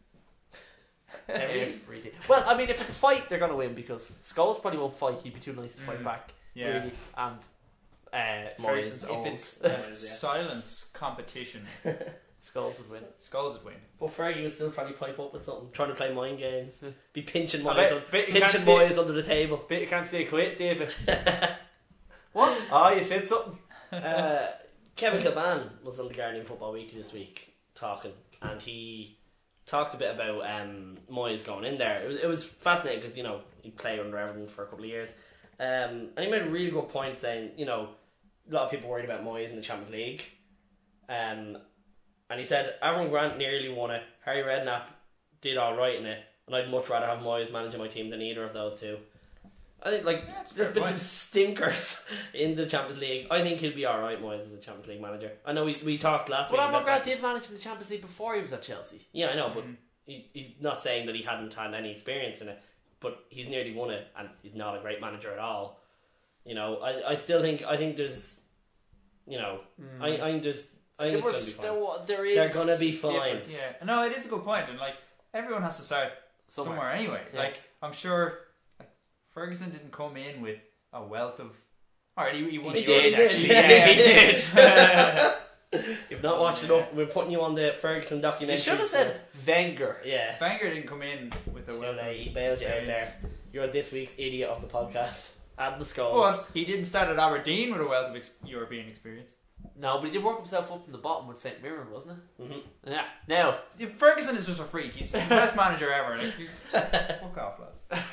Speaker 1: Everything.
Speaker 2: everything. Well, I mean, if it's a fight, they're gonna win because Scholes probably won't fight. He'd be too nice to fight back.
Speaker 3: Yeah.
Speaker 2: Really. And Ferguson's
Speaker 1: Moyes.
Speaker 2: old.
Speaker 3: If it's
Speaker 1: Yeah.
Speaker 3: silence competition,
Speaker 2: Scholes would win.
Speaker 3: Skulls would win.
Speaker 1: But Fergie would still probably pipe up with something, trying to play mind games, be pinching
Speaker 2: I
Speaker 1: Moyes,
Speaker 2: bet you can't
Speaker 1: pinching
Speaker 2: see-
Speaker 1: Moyes under the table.
Speaker 2: Bet you can't stay quiet, David. What? Oh, you said something.
Speaker 1: Kevin Kilban was on the Guardian Football Weekly this week talking, and he talked a bit about Moyes going in there. It was fascinating because he played under Everton for a couple of years, and he made a really good point saying a lot of people worried about Moyes in the Champions League, and he said Avram Grant nearly won it, Harry Redknapp did all right in it, and I'd much rather have Moyes managing my team than either of those two. I think
Speaker 3: that's a
Speaker 1: there's
Speaker 3: fair
Speaker 1: been
Speaker 3: point.
Speaker 1: some stinkers in the Champions League. I think he'll be alright, Moyes, as a Champions League manager. I know we talked last week
Speaker 2: But Avram
Speaker 1: about
Speaker 2: Grant
Speaker 1: that.
Speaker 2: did manage in the Champions League before he was at Chelsea.
Speaker 1: Yeah, I know, but he's not saying that he hadn't had any experience in it, but he's nearly won it, and he's not a great manager at all. I still think there's I think it's going to be fine. They're gonna be fine.
Speaker 2: difference.
Speaker 3: Yeah, no, it is a good point, and like everyone has to start somewhere anyway.
Speaker 2: Yeah.
Speaker 3: Like I'm sure, Ferguson didn't come in with a wealth of. Alright, he won.
Speaker 1: He
Speaker 3: the
Speaker 1: did,
Speaker 3: Euro,
Speaker 1: actually.
Speaker 3: Yeah, he
Speaker 1: did. You've not watched enough. We're putting you on the Ferguson
Speaker 2: You
Speaker 1: documentary.
Speaker 2: should have said Wenger.
Speaker 1: Yeah.
Speaker 3: Wenger didn't come in with a wealth of
Speaker 1: He bailed you out there.
Speaker 3: experience.
Speaker 1: You're this week's idiot of the podcast. Add the skulls.
Speaker 3: But he didn't start at Aberdeen with a wealth of European experience.
Speaker 2: No, but he did work himself up from the bottom with St Mirren, wasn't it?
Speaker 1: Mm-hmm.
Speaker 2: Yeah. Now,
Speaker 3: Ferguson is just a freak. He's the best manager ever. Like, fuck off, lads.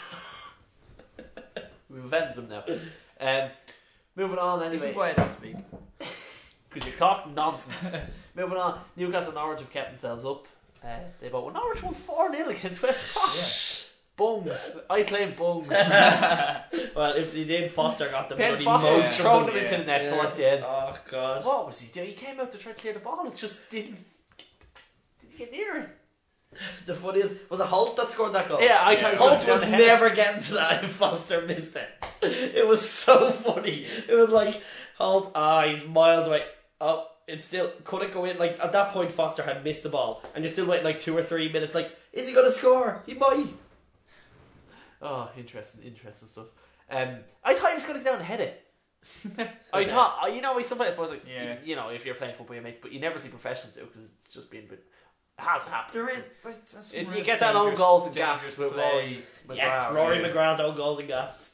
Speaker 2: we've offended them now. Moving on anyway.
Speaker 3: This is why I don't speak.
Speaker 2: Because you talk nonsense. Moving on, Newcastle and Norwich have kept themselves up They both won. Norwich won 4-0 against West Brom. Bungs. I claim bungs.
Speaker 1: Well, if he did, Foster got the
Speaker 2: Ben
Speaker 1: bloody
Speaker 2: Foster
Speaker 1: most
Speaker 2: was
Speaker 1: from
Speaker 2: thrown
Speaker 1: them.
Speaker 2: them into the net towards the end.
Speaker 1: Oh god.
Speaker 2: What was he doing? He came out to try to clear the ball. It just didn't get near him.
Speaker 1: The funniest was it Holt that scored that goal.
Speaker 2: Yeah, I thought he
Speaker 1: Holt
Speaker 2: was
Speaker 1: was never getting to that if Foster missed it. It was so funny. It was like Holt, he's miles away. Oh, it still couldn't go in. Like at that point, Foster had missed the ball, and you're still waiting like 2 or 3 minutes. Like, is he gonna score? He might.
Speaker 2: Oh, interesting stuff. I thought he was going to get down and head it. I thought, sometimes I was like, if you're playing football, your mates, but you never see professionals do because it's just been a bit. It has happened.
Speaker 3: There is. That's
Speaker 2: If you get that own goals and gaps with Rory McGrath.
Speaker 1: Yes, Rory McGrath's own goals and gaps.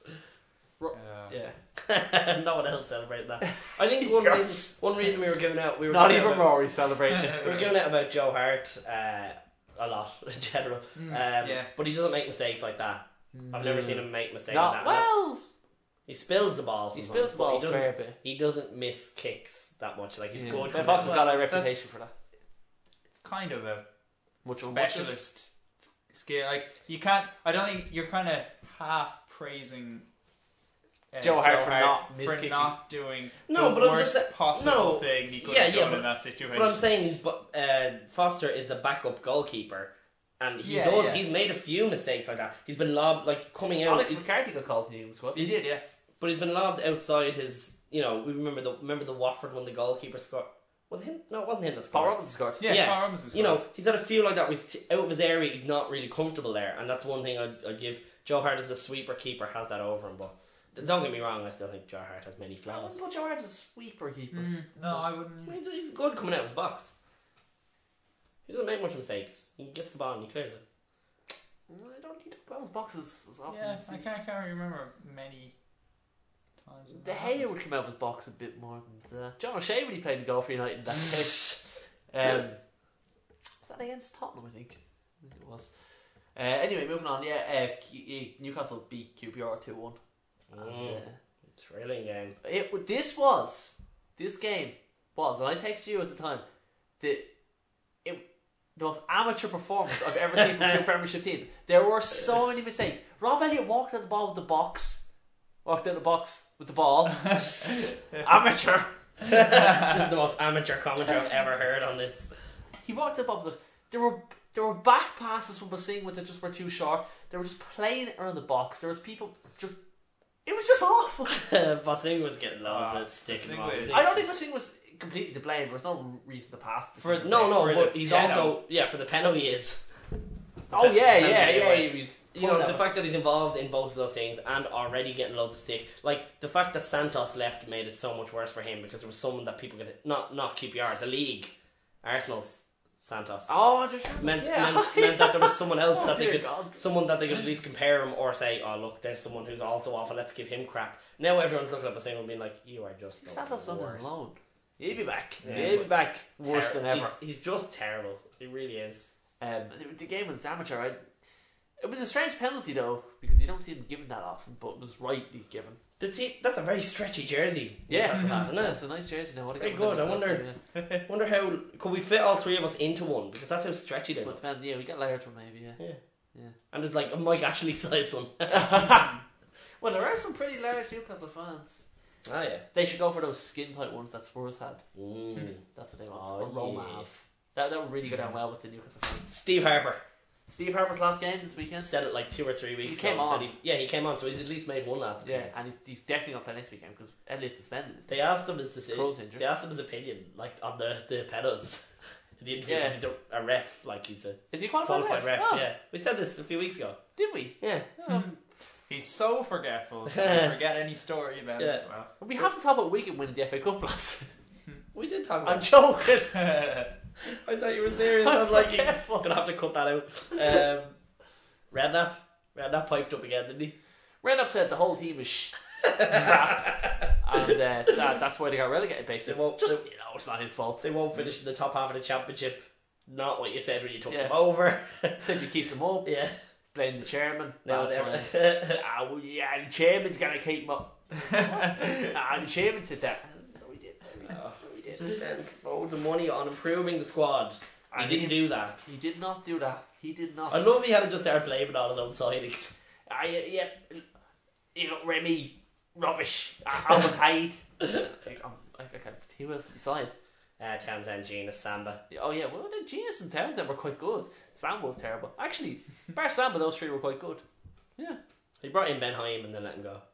Speaker 2: Yeah.
Speaker 1: No one else celebrating that. I think one reason we were giving out,
Speaker 2: not even Rory celebrating.
Speaker 1: We were giving out about Joe Hart a lot in general. But he doesn't make mistakes like that. I've never seen him make mistakes like that.
Speaker 2: Well,
Speaker 1: he spills the ball.
Speaker 2: he spills the ball a fair bit.
Speaker 1: He doesn't miss kicks that much. Like he's good.
Speaker 2: Ben Foster's got a reputation for that.
Speaker 3: It's kind of a
Speaker 2: Much
Speaker 3: specialist skill. Like you can't. I don't think you're kind of half praising
Speaker 2: Joe Hart for
Speaker 3: not doing
Speaker 1: the
Speaker 3: worst possible thing he could have done in that situation.
Speaker 1: What I'm saying is, Foster is the backup goalkeeper. And he's made a few mistakes like that. He's been lobbed, like, coming out.
Speaker 2: Alex McCarthy got called to the squad.
Speaker 3: He did, yeah.
Speaker 1: But he's been lobbed outside his, we remember the Watford when the goalkeeper scored. Was it him? No, it wasn't him that scored.
Speaker 2: Paul Robinson scored.
Speaker 3: Yeah, Paul Robinson scored.
Speaker 1: He's had a few like that where he's out of his area, he's not really comfortable there. And that's one thing I'd give. Joe Hart as a sweeper keeper has that over him, but don't get me wrong, I still think Joe Hart has many flaws.
Speaker 2: I wouldn't put Joe Hart as a sweeper keeper.
Speaker 3: No, I wouldn't.
Speaker 1: He's good coming out of his box. He doesn't make much mistakes. He gets the ball and he clears it.
Speaker 2: I don't think those boxes as often.
Speaker 3: Yeah, I can't remember many times.
Speaker 2: De Gea would come out of his box a bit more than that. John O'Shea when he played in goal for United in that case. Was that against Tottenham, I think it was. Anyway, moving on. Newcastle beat QPR 2-1.
Speaker 1: Thrilling game.
Speaker 2: This game was, and I texted you at the time, the most amateur performance I've ever seen from two Premiership teams. There were so many mistakes. Rob Elliott walked out the ball with the box. Walked out the box with the ball. Amateur.
Speaker 1: This is the most amateur commentary I've ever heard on this.
Speaker 2: He walked out the ball with the... There were back passes from Basing that just were too short. They were just playing around the box. There was people just... It was just awful.
Speaker 1: Basing was getting loads of stick.
Speaker 2: I don't think Basing was completely to blame. There was no reason to pass.
Speaker 1: But he's also for the penalty is.
Speaker 2: Oh yeah. He was,
Speaker 1: the fact that he's involved in both of those things and already getting loads of stick. Like the fact that Santos left made it so much worse for him because there was someone that people could not QPR, the league, Arsenal's Santos.
Speaker 2: Oh, meant
Speaker 1: that there was someone else that they could at least compare him or say, oh look, there's someone who's also awful. Let's give him crap. Now everyone's looking at Basing and being like, you are just
Speaker 2: Santos on alone. He'll be back.
Speaker 1: Yeah,
Speaker 2: He'll be back worse than ever.
Speaker 1: He's just terrible. He really is.
Speaker 2: The game was amateur. It was a strange penalty though because you don't see him given that often, but it was rightly given.
Speaker 1: That's a very stretchy jersey.
Speaker 2: Yeah,
Speaker 1: isn't it?
Speaker 2: It's a nice jersey now.
Speaker 1: Very good. I wonder how could we fit all three of us into one because that's how stretchy they look.
Speaker 2: Yeah, we get large one maybe. Yeah.
Speaker 1: And there's like a Mike Ashley sized one.
Speaker 2: Well, there are some pretty large Newcastle fans.
Speaker 1: Oh yeah,
Speaker 2: they should go for those skin tight ones that Spurs had. That's what they want. Or Roma have. That would really go down well with the Newcastle fans.
Speaker 1: Steve Harper's last game this weekend. Said it like 2 or 3 weeks ago.
Speaker 2: He came on.
Speaker 1: He came on, so he's at least made one last appearance.
Speaker 2: And he's definitely going to play next weekend because Elliott's suspended.
Speaker 1: They asked him They asked him his opinion, like on the pedos. In the interview, because he's a ref, like he's a
Speaker 2: is he qualified
Speaker 1: ref?
Speaker 2: Oh.
Speaker 1: Yeah, we said this a few weeks ago.
Speaker 2: Did we?
Speaker 1: Yeah.
Speaker 3: He's so forgetful. Forget any story about it as well.
Speaker 2: We have to talk about Wigan winning the FA Cup last.
Speaker 1: We did talk about
Speaker 2: I'm joking.
Speaker 1: I thought you were serious. I was like, I'm gonna have to cut that out. Redknapp piped up again, didn't he?
Speaker 2: Redknapp said the whole team is crap, and that's why they got relegated. Basically, it's not his fault.
Speaker 1: They won't finish in the top half of the championship. Not what you said when you took them over.
Speaker 2: Said you keep them up.
Speaker 1: Yeah.
Speaker 2: Blame the chairman.
Speaker 1: No,
Speaker 2: the chairman's gonna keep them up. The chairman said that.
Speaker 1: We did spend loads of money on improving the squad. He didn't do that.
Speaker 2: He did not do that. He did not.
Speaker 1: I love he had to just start blaming all his own signings.
Speaker 2: Yeah, you know, Remy, rubbish. I'm paid. Who else beside?
Speaker 1: Townsend, Genius, Samba.
Speaker 2: Oh yeah, well the Genius and Townsend were quite good. Samba was terrible. Actually, bar Samba, those three were quite good. Yeah.
Speaker 1: He brought in Ben Haim and then let him go.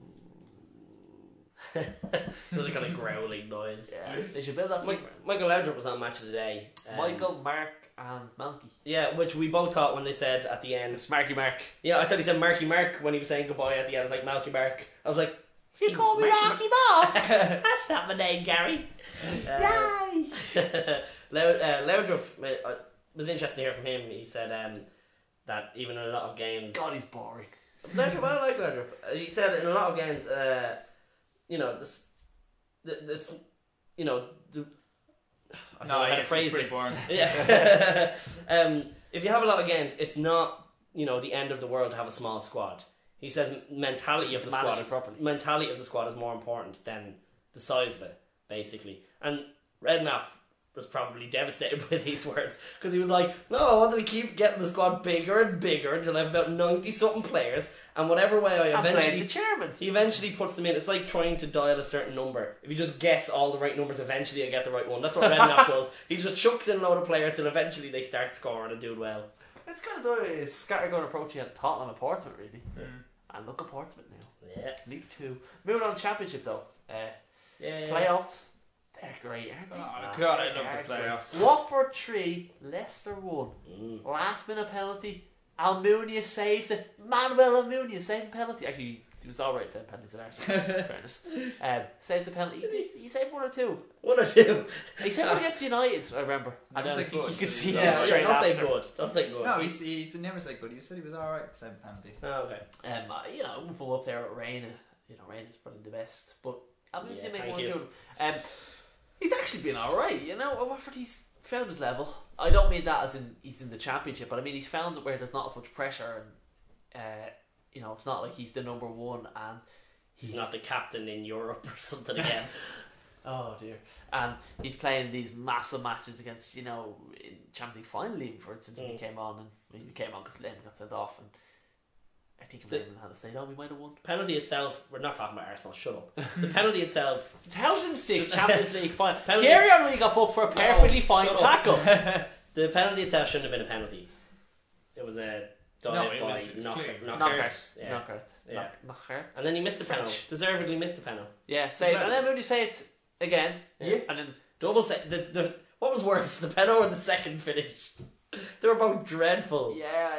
Speaker 1: Such a kind of growling noise.
Speaker 2: Yeah. They should build that.
Speaker 1: Michael Laudrup was on Match of the Day.
Speaker 2: Michael, Mark and Malky.
Speaker 1: Yeah, which we both thought when they said at the end.
Speaker 2: It's Marky Mark.
Speaker 1: Yeah, I thought he said Marky Mark when he was saying goodbye at the end. I was like, Malky Mark. I was like,
Speaker 2: You call me Marky Mark?
Speaker 1: that's not my name, Gary.
Speaker 2: Yay!
Speaker 1: Laudrup, it was interesting to hear from him. He said that even in a lot of games...
Speaker 2: God, he's boring.
Speaker 1: Laudrup, I like Laudrup. He said in a lot of games, you know, it's, you know... I don't know how to phrase
Speaker 3: pretty
Speaker 1: this.
Speaker 3: boring.
Speaker 1: Yeah. If you have a lot of games, it's not, you know, the end of the world to have a small squad. He says mentality of the squad is more important than the size of it, basically. And Redknapp was probably devastated by these words because he was like, no, I want to keep getting the squad bigger and bigger until I have about 90-something players, and whatever way I eventually...
Speaker 2: the chairman.
Speaker 1: He eventually puts them in. It's like trying to dial a certain number. If you just guess all the right numbers, eventually I get the right one. That's what Redknapp does. He just chucks in a load of players till eventually they start scoring and doing well.
Speaker 2: It's kind of the scattergun approach he had Tottenham and Portsmouth, really. And look at Portsmouth now.
Speaker 1: Yeah.
Speaker 2: League 2. Moving on to Championship, though.
Speaker 1: Yeah.
Speaker 2: Playoffs. They're great, aren't they?
Speaker 3: Oh, God, I love the playoffs.
Speaker 2: Watford 3, Leicester 1. Last minute penalty. Almunia saves it. Manuel Almunia saved a penalty. Actually, he was alright saving penalties at Arsenal, in fairness. Saves a penalty. He saved one or two.
Speaker 1: One or two.
Speaker 2: He saved one against United, I remember. And
Speaker 3: Never
Speaker 2: then
Speaker 3: say good.
Speaker 2: you could see
Speaker 3: Yeah,
Speaker 2: it straight
Speaker 1: don't
Speaker 2: after.
Speaker 1: say good. Don't say good.
Speaker 3: No, he never said good. He said he was alright for 7 penalties.
Speaker 1: Oh, okay.
Speaker 2: You know, we'll pull up there at Reina. You know, Reina's probably the best. But Almunia
Speaker 1: Yeah,
Speaker 2: did make
Speaker 1: thank
Speaker 2: one or
Speaker 1: you.
Speaker 2: two of them. He's actually been alright, you know. At Watford, he's found his level. I don't mean that as in he's in the Championship, but I mean he's found it where there's not as much pressure and you know, it's not like he's the number one and
Speaker 1: He's not the captain in Europe or something again.
Speaker 2: oh dear. And he's playing these massive matches against, you know, in Champions League final even, for instance, and he came on because Lehman got sent off, and I think if Lehman had stayed on, we might have won.
Speaker 1: Penalty itself, we're not talking about Arsenal, shut up. The penalty itself...
Speaker 2: It's 2006 Champions League final.
Speaker 1: Penalty-
Speaker 2: Thierry Henry got booked for a perfectly fine
Speaker 1: shut up.
Speaker 2: tackle.
Speaker 1: The penalty itself shouldn't have been a penalty. It was a dive by
Speaker 3: it's
Speaker 1: Knockout.
Speaker 3: clear.
Speaker 1: Knockout. Yeah.
Speaker 2: Knockout.
Speaker 1: Yeah.
Speaker 2: Knockout.
Speaker 1: And then he missed the penalty.
Speaker 2: French.
Speaker 1: Deservedly missed the penalty.
Speaker 2: Yeah, saved. And then Mooney saved again.
Speaker 1: Yeah.
Speaker 2: And then
Speaker 1: Double set. What was worse, the penalty or the second finish? They were both dreadful.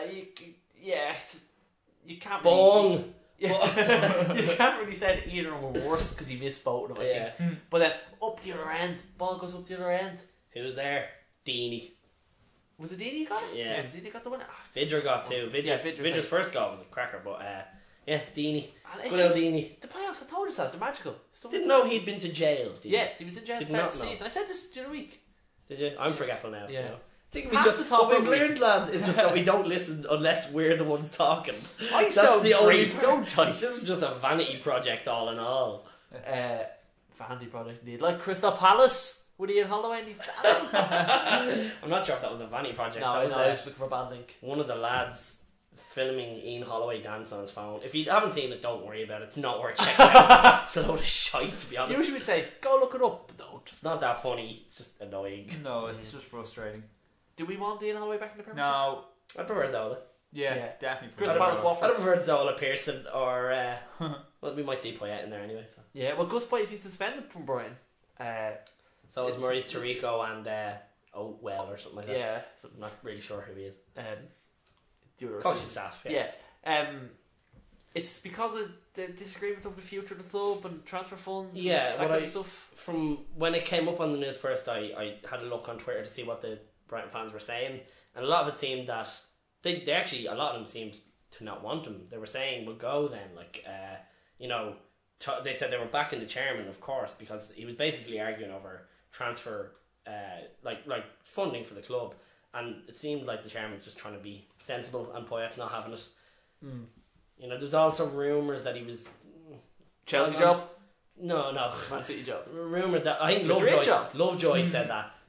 Speaker 2: you can't
Speaker 1: Bong.
Speaker 2: really, you can't really say that either of them were worse because he missed both of them, I
Speaker 1: Yeah.
Speaker 2: think. But then up the other end, ball goes up the other end.
Speaker 1: Who was there? Deeney.
Speaker 2: Was it Dini got it?
Speaker 1: Yeah.
Speaker 2: Dini got the winner.
Speaker 1: Vidra got two. Vidra's
Speaker 2: Vidra
Speaker 1: first goal was a cracker, but yeah, Deeney.
Speaker 2: And it's
Speaker 1: Good old
Speaker 2: just-
Speaker 1: Deeney.
Speaker 2: The playoffs, I told you that, they're magical. Stuff
Speaker 1: Didn't
Speaker 2: like
Speaker 1: know
Speaker 2: that.
Speaker 1: he'd been to jail. Did you?
Speaker 2: Yeah, he was in jail
Speaker 1: Did
Speaker 2: start
Speaker 1: not
Speaker 2: of the
Speaker 1: know.
Speaker 2: season. I said this the other week.
Speaker 1: Did you? I'm forgetful now.
Speaker 2: Yeah.
Speaker 1: You know. I think
Speaker 2: Pass the top
Speaker 1: what we've
Speaker 2: over.
Speaker 1: learned, lads, is just that we don't listen unless we're the ones talking.
Speaker 2: I
Speaker 1: That's
Speaker 2: sound
Speaker 1: the only
Speaker 2: great, don't I?
Speaker 1: This is just a vanity project, all in all.
Speaker 2: Vandy product indeed. Like Crystal Palace with Ian Holloway and he's dancing.
Speaker 1: I'm not sure if that was a vanity project.
Speaker 2: No,
Speaker 1: that was
Speaker 2: I was looking for a bad link.
Speaker 1: one of the lads filming Ian Holloway dance on his phone. If you haven't seen it, don't worry about it. It's not worth checking out. It's a load of shite, to be honest.
Speaker 2: Usually we'd say, go look it up, but don't.
Speaker 1: It's not that funny. It's just annoying.
Speaker 3: No, it's just frustrating.
Speaker 2: Do we want Ian Holloway back in the Premiership?
Speaker 3: No.
Speaker 1: I prefer Zola.
Speaker 3: Yeah,
Speaker 2: Yeah.
Speaker 3: definitely.
Speaker 2: Crystal
Speaker 1: I
Speaker 2: Palace
Speaker 1: don't
Speaker 2: Watford.
Speaker 1: I prefer Zola, Pearson, or well, we might see Poyet in there anyway. So,
Speaker 2: Yeah, well, Gus Poyet, he's suspended from Brighton.
Speaker 1: so is
Speaker 2: It's-
Speaker 1: Maurice Tarico and Oatwell or something like that.
Speaker 2: Yeah.
Speaker 1: So I'm not really sure who he is.
Speaker 2: The other
Speaker 1: Coaching
Speaker 2: assistant.
Speaker 1: staff.
Speaker 2: Yeah. It's because of the disagreements over the future of the club and transfer funds.
Speaker 1: Yeah,
Speaker 2: and that
Speaker 1: what
Speaker 2: kind
Speaker 1: I-
Speaker 2: of stuff.
Speaker 1: From when it came up on the news first, I had a look on Twitter to see what the Brighton fans were saying, and a lot of it seemed that they actually, a lot of them seemed to not want him. They were saying, "We'll go then." Like, you know, they said they were backing the chairman, of course, because he was basically arguing over transfer, like funding for the club, and it seemed like the chairman's just trying to be sensible, and Poyet's not having it. You know, there's also rumours that he was
Speaker 2: Chelsea
Speaker 1: Man
Speaker 2: job?
Speaker 1: No,
Speaker 2: Man City job.
Speaker 1: rumours that I think
Speaker 2: Madrid
Speaker 1: Lovejoy,
Speaker 2: job?
Speaker 1: Lovejoy said that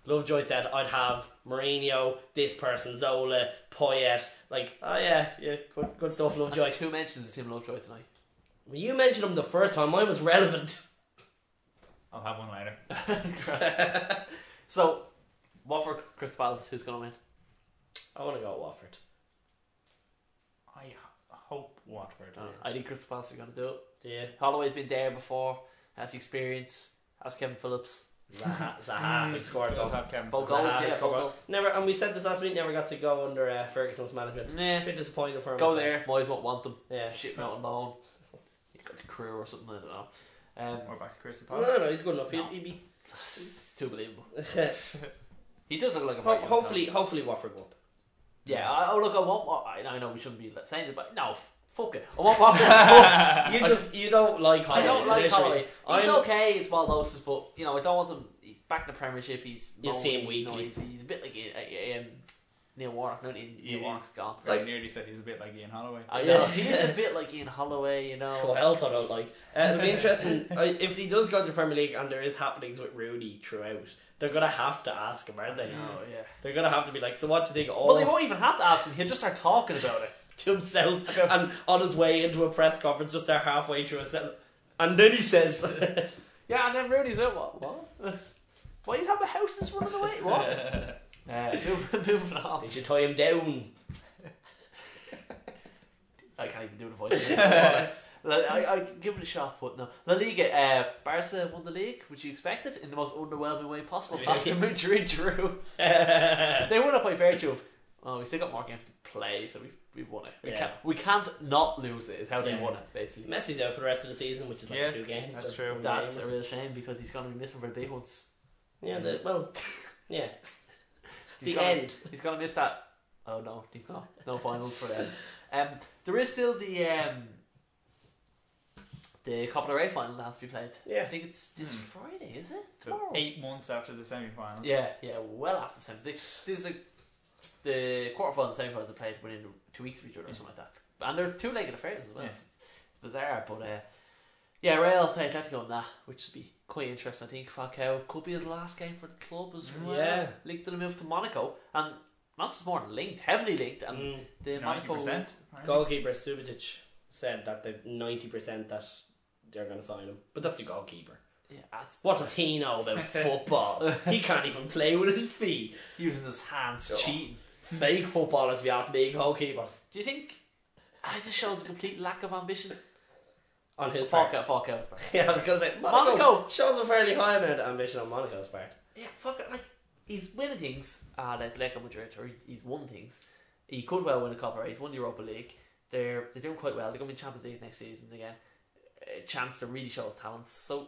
Speaker 1: Lovejoy said, I'd have Mourinho, this person, Zola, Poyet. Like, oh yeah, good stuff, Lovejoy.
Speaker 2: That's 2 mentions of Tim Lovejoy tonight.
Speaker 1: Well, you mentioned him the first time, mine was relevant.
Speaker 3: I'll have one later.
Speaker 2: So, Watford, Crystal Palace, who's going to win?
Speaker 1: I want to go with Watford.
Speaker 3: I hope Watford.
Speaker 2: I think Crystal Palace are going to do it.
Speaker 1: Yeah.
Speaker 2: Holloway's been there before, has the experience, has Kevin Phillips.
Speaker 1: Zaha who scored a
Speaker 3: does
Speaker 1: goal.
Speaker 3: have Kevin
Speaker 2: Both
Speaker 3: Phillips.
Speaker 2: goals,
Speaker 1: Zaha
Speaker 2: yeah,
Speaker 1: scored
Speaker 2: both
Speaker 1: goals.
Speaker 2: goals.
Speaker 1: Never, and we said this last week, never got to go under Ferguson's management.
Speaker 2: Nah.
Speaker 1: A bit disappointed for him.
Speaker 2: Go there, boys won't want them.
Speaker 1: Yeah.
Speaker 2: Ship them out on loan. You got the crew or something, I don't know.
Speaker 3: We're back to Crystal
Speaker 1: No,
Speaker 3: Palace.
Speaker 1: no, he's good enough.
Speaker 3: No.
Speaker 1: He'd be.
Speaker 2: It's too believable. He does look like a
Speaker 1: Ho-
Speaker 2: very young
Speaker 1: hopefully,
Speaker 2: talent.
Speaker 1: hopefully Watford go up.
Speaker 2: Yeah, I want. I know we shouldn't be saying it, but no, fuck it. I want Watford to go.
Speaker 1: You don't like Holloway.
Speaker 2: I don't like
Speaker 1: literally.
Speaker 2: Holloway. He's
Speaker 1: I'm-
Speaker 2: okay, it's small doses, but I don't want him. He's back in the Premiership. He's
Speaker 1: You see him
Speaker 2: moaning,
Speaker 1: weekly.
Speaker 2: He's a bit like Neil Warnock. No, Neil Warnock's gone.
Speaker 3: I nearly said he's a bit like Ian Holloway.
Speaker 2: I know he is a bit like Ian Holloway.
Speaker 1: What else I don't like? It'll be interesting if he does go to the Premier League and there is happenings with Rudy throughout. They're gonna have to ask him, aren't they?
Speaker 2: Oh yeah.
Speaker 1: They're gonna have to be like, so what do you think?
Speaker 2: Well, they won't even have to ask him. He'll just start talking about it.
Speaker 1: To himself, and on his way into a press conference, just there halfway through a sentence, and then he says,
Speaker 2: Yeah, and then Rudy's out. What? Why you have a house that's running away? What? Moving on.
Speaker 1: "They should tie him down."
Speaker 2: I can't even do the voice. I give it a shot, but no. La Liga, Barca won the league, which you expected, in the most underwhelming way possible. After Madrid drew. They won it by virtue of, we still got more games to play, so we've won it. We can't not lose it, is how they won it, basically.
Speaker 1: Messi's out for the rest of the season, which is like 2 games.
Speaker 3: that's
Speaker 1: or
Speaker 3: true.
Speaker 1: 1
Speaker 2: That's
Speaker 1: game.
Speaker 2: a real shame, because he's going to be missing for the big ones.
Speaker 1: Yeah, yeah.
Speaker 2: He's
Speaker 1: The
Speaker 2: gonna-
Speaker 1: end.
Speaker 2: He's going to miss that. Oh no, he's not. No finals for them. There is still the Copa del Rey final that has to be played.
Speaker 1: Yeah.
Speaker 2: I think it's this Friday, is it?
Speaker 3: So
Speaker 2: Tomorrow.
Speaker 3: 8 months after the semi-finals.
Speaker 2: Yeah, well after the semis. The quarterfinals and semi-finals are played within 2 weeks of each other or something like that. And they're 2-legged affairs as well.
Speaker 3: Yeah.
Speaker 2: So it's bizarre, but Real play Atletico in that, which would be quite interesting. I think Falcao could be his last game for the club as well.
Speaker 1: Yeah.
Speaker 2: Linked to the move to Monaco, and not just more than linked, heavily linked, and the
Speaker 3: 90%.
Speaker 2: Monaco
Speaker 1: Goalkeeper Subasic said that the 90% that they're going to sign him, but that's the goalkeeper.
Speaker 2: Yeah, that's
Speaker 1: What does he know about football? He can't even play with his feet.
Speaker 2: using his hands,
Speaker 1: Oh.
Speaker 2: cheating.
Speaker 1: Fake footballers, if you ask me, goalkeepers.
Speaker 2: Do you think it just shows a complete lack of ambition?
Speaker 1: On his part.
Speaker 2: Falcao's part.
Speaker 1: Yeah, I was going to say,
Speaker 2: Monaco.
Speaker 1: shows a fairly high amount of ambition on Monaco's part.
Speaker 2: Yeah, he's winning things at Atletico Madrid, or he's won things. He could well win a Copa. He's won the Europa League. They're doing quite well. They're going to be Champions League next season again. A chance to really show his talents. So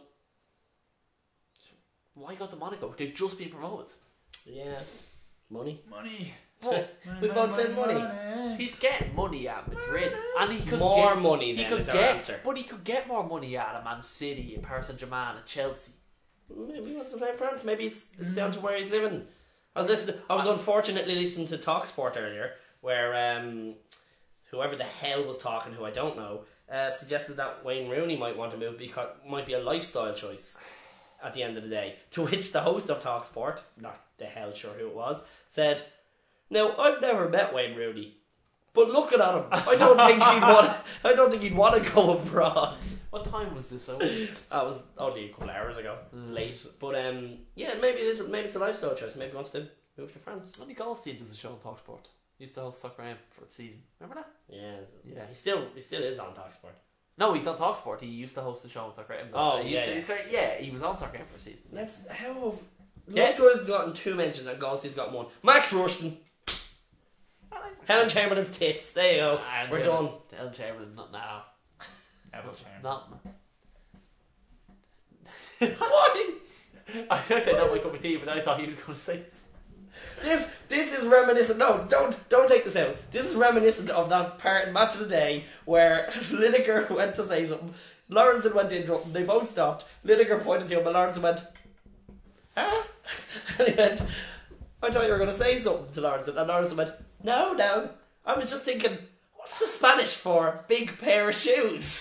Speaker 2: why go to Monaco? They've just been promoted.
Speaker 1: Yeah. Money.
Speaker 3: Money.
Speaker 2: Well,
Speaker 1: We both said money.
Speaker 2: he's getting money at Madrid, and he could
Speaker 1: More
Speaker 2: get
Speaker 1: money
Speaker 2: He
Speaker 1: then
Speaker 2: could
Speaker 1: is our
Speaker 2: get,
Speaker 1: answer.
Speaker 2: but he could get more money out of Man City, a Paris Saint-Germain, a Chelsea.
Speaker 1: Maybe he wants to play in France. Maybe it's down to where he's living. I was unfortunately listening to TalkSport earlier, where whoever the hell was talking, who I don't know, suggested that Wayne Rooney might want to move because it might be a lifestyle choice at the end of the day. To which the host of TalkSport, not the hell sure who it was, said, "Now I've never met Wayne Rooney, but looking at him, I don't think he'd want to go abroad."
Speaker 2: What time was this?
Speaker 1: That was only a couple of hours ago, late. But yeah, maybe it's a lifestyle choice. Maybe he wants to move to France.
Speaker 2: Only Goldstein does a show on TalkSport. He used to host Soccer AM for a season. Remember that?
Speaker 1: Yeah. He still is on TalkSport.
Speaker 2: No, he's on TalkSport. He used to host a show on Soccer AM.
Speaker 1: Oh,
Speaker 2: he was on Soccer AM for a season.
Speaker 1: That's how.
Speaker 2: Yeah.
Speaker 1: Lovejoy's gotten 2 mentions and Goldstein's got 1. Max Rushton, Helen Chamberlain's tits. There you go. We're done.
Speaker 2: Helen Chamberlain, not now. Not.
Speaker 1: Why?
Speaker 2: I was going to say not my cup of tea, but I thought he was going to say this.
Speaker 1: This is reminiscent. No, don't take this out. This is reminiscent of that part in Match of the Day where Lineker went to say something. Lawrenson went to interrupt him. They both stopped. Lineker pointed to him, and Lawrenson went, "Huh?" And he went, "I thought you were going to say something to Lawrenson." And Lawrenson went, "No. I was just thinking, what's the Spanish for big pair of shoes?"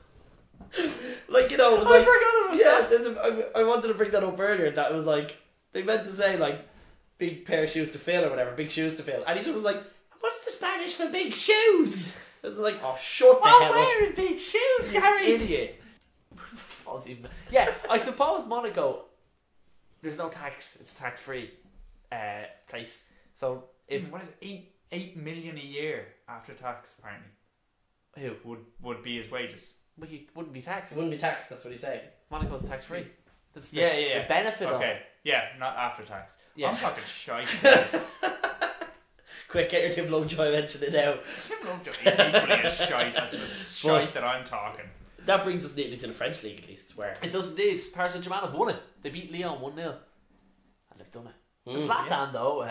Speaker 1: Like, it was
Speaker 2: I
Speaker 1: like,
Speaker 2: forgot about
Speaker 1: yeah. I wanted to bring that up earlier. That was like. They meant to say like big pair of shoes to fill or whatever, big shoes to fill, and he just was like, "What's the Spanish for big shoes?" It was like, "Oh, shut the hell up,
Speaker 2: wearing big shoes,
Speaker 1: you
Speaker 2: Gary.
Speaker 1: idiot."
Speaker 2: Yeah, I suppose Monaco, there's no tax. It's a tax-free place. So if
Speaker 3: what is it, 8 million a year after tax apparently
Speaker 2: who
Speaker 3: would be his wages.
Speaker 2: well, you wouldn't be taxed.
Speaker 1: Wouldn't be taxed. That's what he's saying.
Speaker 2: Monaco's tax-free. That's
Speaker 3: Yeah,
Speaker 2: the benefit of
Speaker 3: Okay,
Speaker 2: it.
Speaker 3: yeah, not after tax.
Speaker 2: Yeah.
Speaker 3: I'm talking shite.
Speaker 1: Quick, get your Tim Lovejoy mention it now.
Speaker 3: Tim Lovejoy is equally as shite as the shite that I'm talking.
Speaker 1: That brings us neatly to the French league, at least, where
Speaker 2: It does indeed. Paris Saint-Germain have won it. They beat Lyon 1-0. And they've done it. Zlatan, though,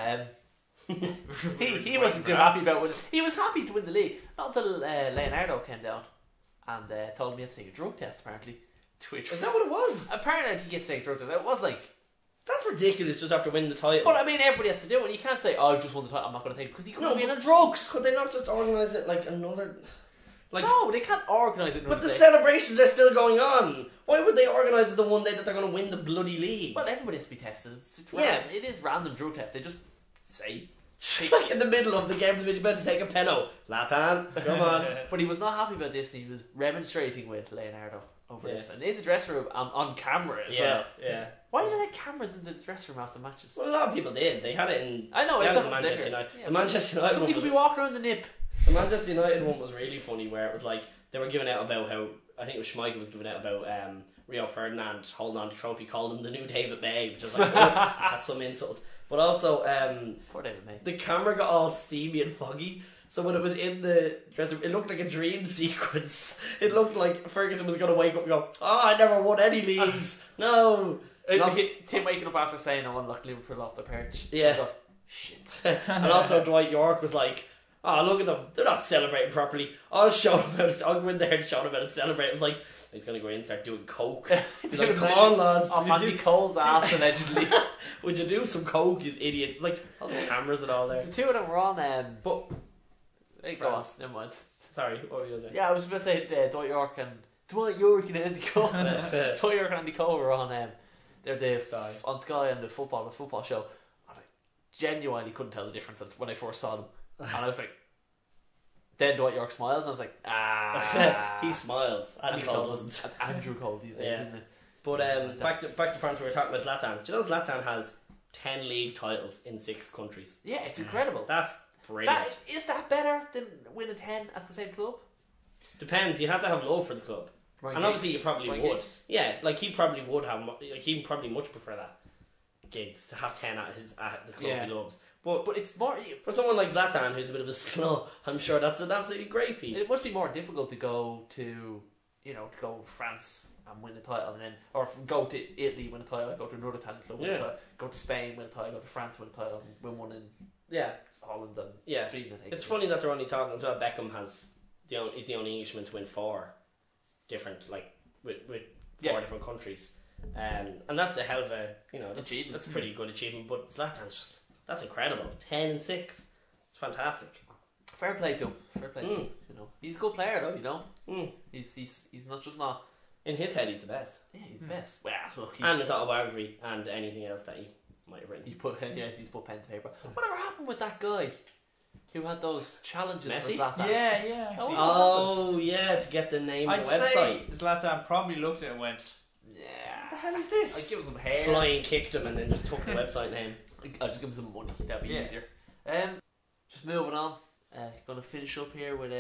Speaker 2: he wasn't too happy about winning. He was happy to win the league. Not until Leonardo came down and told him he had to take a drug test, apparently. Twitch.
Speaker 1: is that what it was?
Speaker 2: Apparently he had to take a drug test. It was like...
Speaker 1: That's ridiculous. Just after winning the title.
Speaker 2: But I mean, everybody has to do it. You can't say, "Oh, I just won the title, I'm not going to take it," because he could have
Speaker 1: No,
Speaker 2: been on drugs.
Speaker 1: Could they not just organise it like another? Like,
Speaker 2: No, they can't organise it.
Speaker 1: but the
Speaker 2: day.
Speaker 1: celebrations are still going on. Why would they organise it the one day that they're going to win the bloody league?
Speaker 2: Well, everybody has to be tested. It's
Speaker 1: Yeah.
Speaker 2: random. It is random drug test. They just say.
Speaker 1: Like in the middle of the game, the about to take a penno. Latan, come on.
Speaker 2: But he was not happy about this, and he was remonstrating with Leonardo over
Speaker 1: Yeah.
Speaker 2: this. And in the dressing room, on camera as
Speaker 1: Yeah,
Speaker 2: well.
Speaker 1: yeah.
Speaker 2: Why do they have cameras in the dressing room after matches?
Speaker 1: Well, a lot of people did. They had it in.
Speaker 2: I know,
Speaker 1: they
Speaker 2: it's
Speaker 1: had it in
Speaker 2: up
Speaker 1: Manchester
Speaker 2: there.
Speaker 1: United.
Speaker 2: Yeah,
Speaker 1: The Manchester United
Speaker 2: Some
Speaker 1: one
Speaker 2: people
Speaker 1: was
Speaker 2: be walking around the nip.
Speaker 1: The Manchester United one was really funny, where it was like they were giving out about how I think it was Schmeichel was giving out about Rio Ferdinand holding on to trophy, called him the new David May, which was like oh, that's some insult. But also
Speaker 2: Poor David May.
Speaker 1: the camera got all steamy and foggy. So when it was in the dressing room, it looked like a dream sequence. It looked like Ferguson was going to wake up and go, "Oh, I never won any leagues. No."
Speaker 2: Tim waking up after saying, "I want to knock Liverpool off the perch."
Speaker 1: Yeah.
Speaker 2: Go, shit.
Speaker 1: And also Dwight York was like, "Oh, look at them. They're not celebrating properly. I'll show them how to... I'll go in there and show them how to celebrate." It was like, he's going to go in and start doing coke. He's like, "Come on, lads.
Speaker 2: Off
Speaker 1: Would you
Speaker 2: Andy Cole's ass, allegedly.
Speaker 1: would you do some coke, you idiots?" It's like, all the cameras and all there.
Speaker 2: The two of them were on...
Speaker 1: But,
Speaker 2: Hey, go on,
Speaker 1: France.
Speaker 2: never mind.
Speaker 1: sorry, what were you going to say?
Speaker 2: Yeah, I was going to say Dwight York and Andy Cole. Dwight York and Andy Cole were on... they're
Speaker 1: Sky.
Speaker 2: on Sky and the football show. And I genuinely couldn't tell the difference when I first saw them. And I was like... Then Dwight York smiles and I was like, ah.
Speaker 1: He smiles. Andy Cole doesn't.
Speaker 2: That's Andrew Cole these days,
Speaker 1: Yeah.
Speaker 2: isn't it?
Speaker 1: But back to France, we were talking about Zlatan. Do you know Zlatan has 10 league titles in 6 countries?
Speaker 2: Yeah, it's incredible.
Speaker 1: That's brilliant.
Speaker 2: Is that better than winning 10 at the same club?
Speaker 1: Depends. You have to have love for the club, and obviously you probably
Speaker 2: Ryan
Speaker 1: would.
Speaker 2: Giggs.
Speaker 1: Yeah, like he probably would have. Like he probably much prefer that. Gigs to have 10 at the club
Speaker 2: Yeah.
Speaker 1: he loves. But
Speaker 2: But it's more...
Speaker 1: for someone like Zlatan, who's a bit of a slow, I'm sure that's an absolutely great feat.
Speaker 2: It must be more difficult to go to, to go to France and win a title, and then, or go to Italy, win a title, go to another talent club, win a
Speaker 1: Yeah.
Speaker 2: title, go to Spain, win a title, go to France, win a title, and win one in
Speaker 1: Yeah,
Speaker 2: Holland and
Speaker 1: Yeah.
Speaker 2: Sweden. I think.
Speaker 1: it's funny that they're only talking as well. Beckham he's the only Englishman to win 4 different, like with 4
Speaker 2: Yeah.
Speaker 1: different countries, and that's a hell of a
Speaker 2: Achievement.
Speaker 1: That's a pretty good achievement. But Zlatan's that's incredible. 10 and 6, it's fantastic.
Speaker 2: Fair play to him. Fair play to him. He's a good player though.
Speaker 1: Mm.
Speaker 2: He's not just not.
Speaker 1: In his head, he's the best,
Speaker 2: Yeah, he's the best. Well, look,
Speaker 1: and his autobiography and anything else that he might have written.
Speaker 2: he's put pen to paper. Whatever happened with that guy who had those challenges
Speaker 1: Messi?
Speaker 2: for Zlatan?
Speaker 3: Yeah, actually.
Speaker 1: Oh yeah, to get the name
Speaker 3: I'd
Speaker 1: of the website.
Speaker 3: say Zlatan probably looked at it and went,
Speaker 2: Yeah.
Speaker 3: "What the hell is
Speaker 2: I'd
Speaker 3: this?"
Speaker 2: give him some hair.
Speaker 1: Flying kicked him and then just took the website name.
Speaker 2: I'll just give him some money. That'd be
Speaker 3: Yeah.
Speaker 2: easier. Just moving on. Going to finish up here with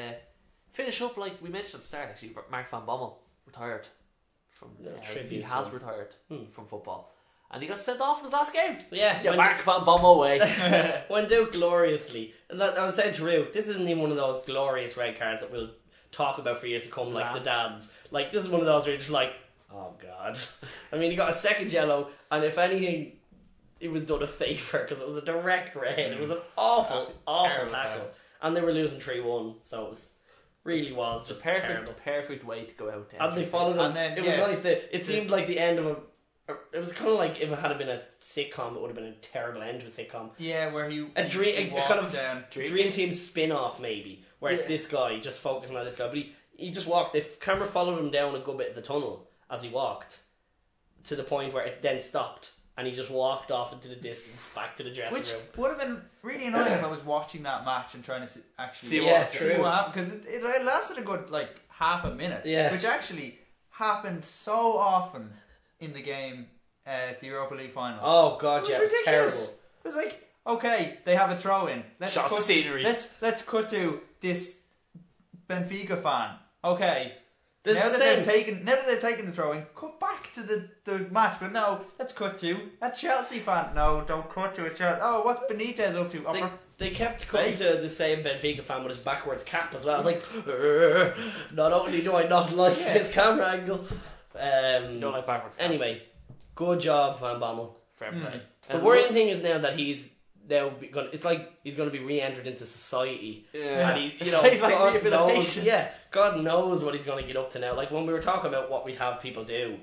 Speaker 2: like we mentioned at the start. Actually, Mark van Bommel retired from.
Speaker 1: Yeah,
Speaker 2: he
Speaker 1: tribute to
Speaker 2: has
Speaker 1: him.
Speaker 2: retired from football, and he got sent off in his last game.
Speaker 1: Yeah,
Speaker 2: Yeah,
Speaker 1: when,
Speaker 2: Mark van Bommel way.
Speaker 1: went out gloriously. And I was saying to Rue, this isn't even one of those glorious red cards that we'll talk about for years to come, like Zidane's. Like this is one of those where you're just like, oh god. I mean, he got a second yellow, and if anything, it was done a favour because it was a direct red. It was an awful
Speaker 2: Terrible
Speaker 1: tackle,
Speaker 2: tackle.
Speaker 1: and they were losing 3-1, so it was just terrible.
Speaker 2: Perfect way to go out.
Speaker 1: And they followed him.
Speaker 3: And then,
Speaker 1: it was
Speaker 3: yeah.
Speaker 1: nice. It seemed like the end of a. It was kind of like if it had been a sitcom, it would have been a terrible end to a sitcom.
Speaker 3: Yeah, where he
Speaker 1: A dream,
Speaker 3: he
Speaker 1: a kind
Speaker 3: walked
Speaker 1: of
Speaker 3: down.
Speaker 1: Dream Team spin-off maybe, where it's
Speaker 3: Yeah.
Speaker 1: this guy just focusing on this guy, but he just walked. The camera followed him down a good bit of the tunnel as he walked, to the point where it then stopped, and he just walked off into the distance back to the dressing
Speaker 3: Which
Speaker 1: room.
Speaker 3: would have been really annoying if I was watching that match and trying to actually
Speaker 2: See
Speaker 1: what-
Speaker 3: see
Speaker 1: true.
Speaker 3: what happened, because it lasted a good like half a minute,
Speaker 1: Yeah.
Speaker 3: which actually happened so often in the game at the Europa League final.
Speaker 1: Oh god,
Speaker 3: It was
Speaker 1: yeah, it was
Speaker 3: ridiculous.
Speaker 1: terrible.
Speaker 3: It was like, okay, they have a throw in.
Speaker 2: Shots of scenery.
Speaker 3: Let's cut to this Benfica fan. Okay.
Speaker 1: There's
Speaker 3: Now
Speaker 1: the
Speaker 3: that
Speaker 1: same-
Speaker 3: they've taken the throw in, cut back to the match. But no, let's cut to a Chelsea fan. No, don't cut to a Chelsea. Oh, what's Benitez up to? Oh,
Speaker 1: They kept cutting to the same Benfica fan with his backwards cap as well. I was like, not only do I not like this camera angle.
Speaker 2: Don't like backwards.
Speaker 1: Anyway, good job, Van Bommel.
Speaker 2: fair play.
Speaker 1: The worrying thing is now that he's now going. It's like he's going to be re-entered into society,
Speaker 2: Yeah.
Speaker 1: and he,
Speaker 2: It's like
Speaker 1: God
Speaker 2: rehabilitation.
Speaker 1: knows, yeah, God knows what he's going to get up to now. Like when we were talking about what we'd have people do,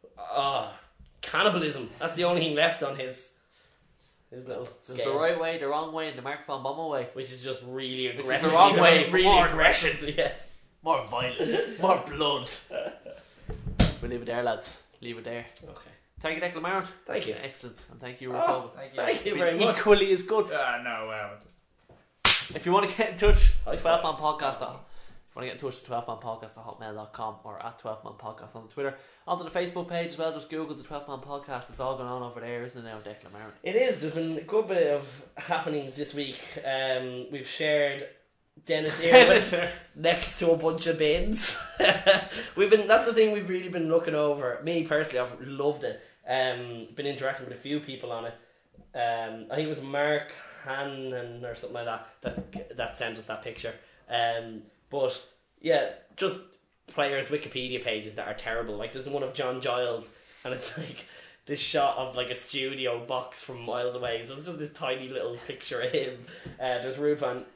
Speaker 1: cannibalism. That's the only thing left on his little
Speaker 2: There's
Speaker 1: scale.
Speaker 2: the right way, the wrong way, and the Mark Van Bommel way.
Speaker 1: Which is just really
Speaker 2: This is
Speaker 1: aggressive.
Speaker 2: the wrong way,
Speaker 1: really
Speaker 2: more
Speaker 1: aggressive. Yeah.
Speaker 2: More violence, more blood. We'll leave it there, lads. Leave it there.
Speaker 1: Okay.
Speaker 2: Thank you, Declan Marron.
Speaker 1: Thank you.
Speaker 2: Excellent. And thank you,
Speaker 1: Oh,
Speaker 2: Rotoba.
Speaker 3: thank you.
Speaker 1: very much.
Speaker 2: Equally as good.
Speaker 3: No, well.
Speaker 2: If you want to get in touch,
Speaker 1: High
Speaker 2: 12man
Speaker 1: fives.
Speaker 2: podcast. If you want to get in touch, 12manpodcast@hotmail.com or at 12man podcast on Twitter. Onto the Facebook page as well. Just Google the 12man podcast. It's all going on over there, isn't it now, Declan Marron?
Speaker 1: It is. There's been a good bit of happenings this week. We've shared Dennis Irwin next to a bunch of bins. That's the thing we've really been looking over. Me personally, I've loved it. Been interacting with a few people on it. I think it was Mark Hannon or something like that sent us that picture. But yeah, just players' Wikipedia pages that are terrible. Like there's the one of John Giles, and it's like this shot of like a studio box from miles away. So it's just this tiny little picture of him. There's Ruud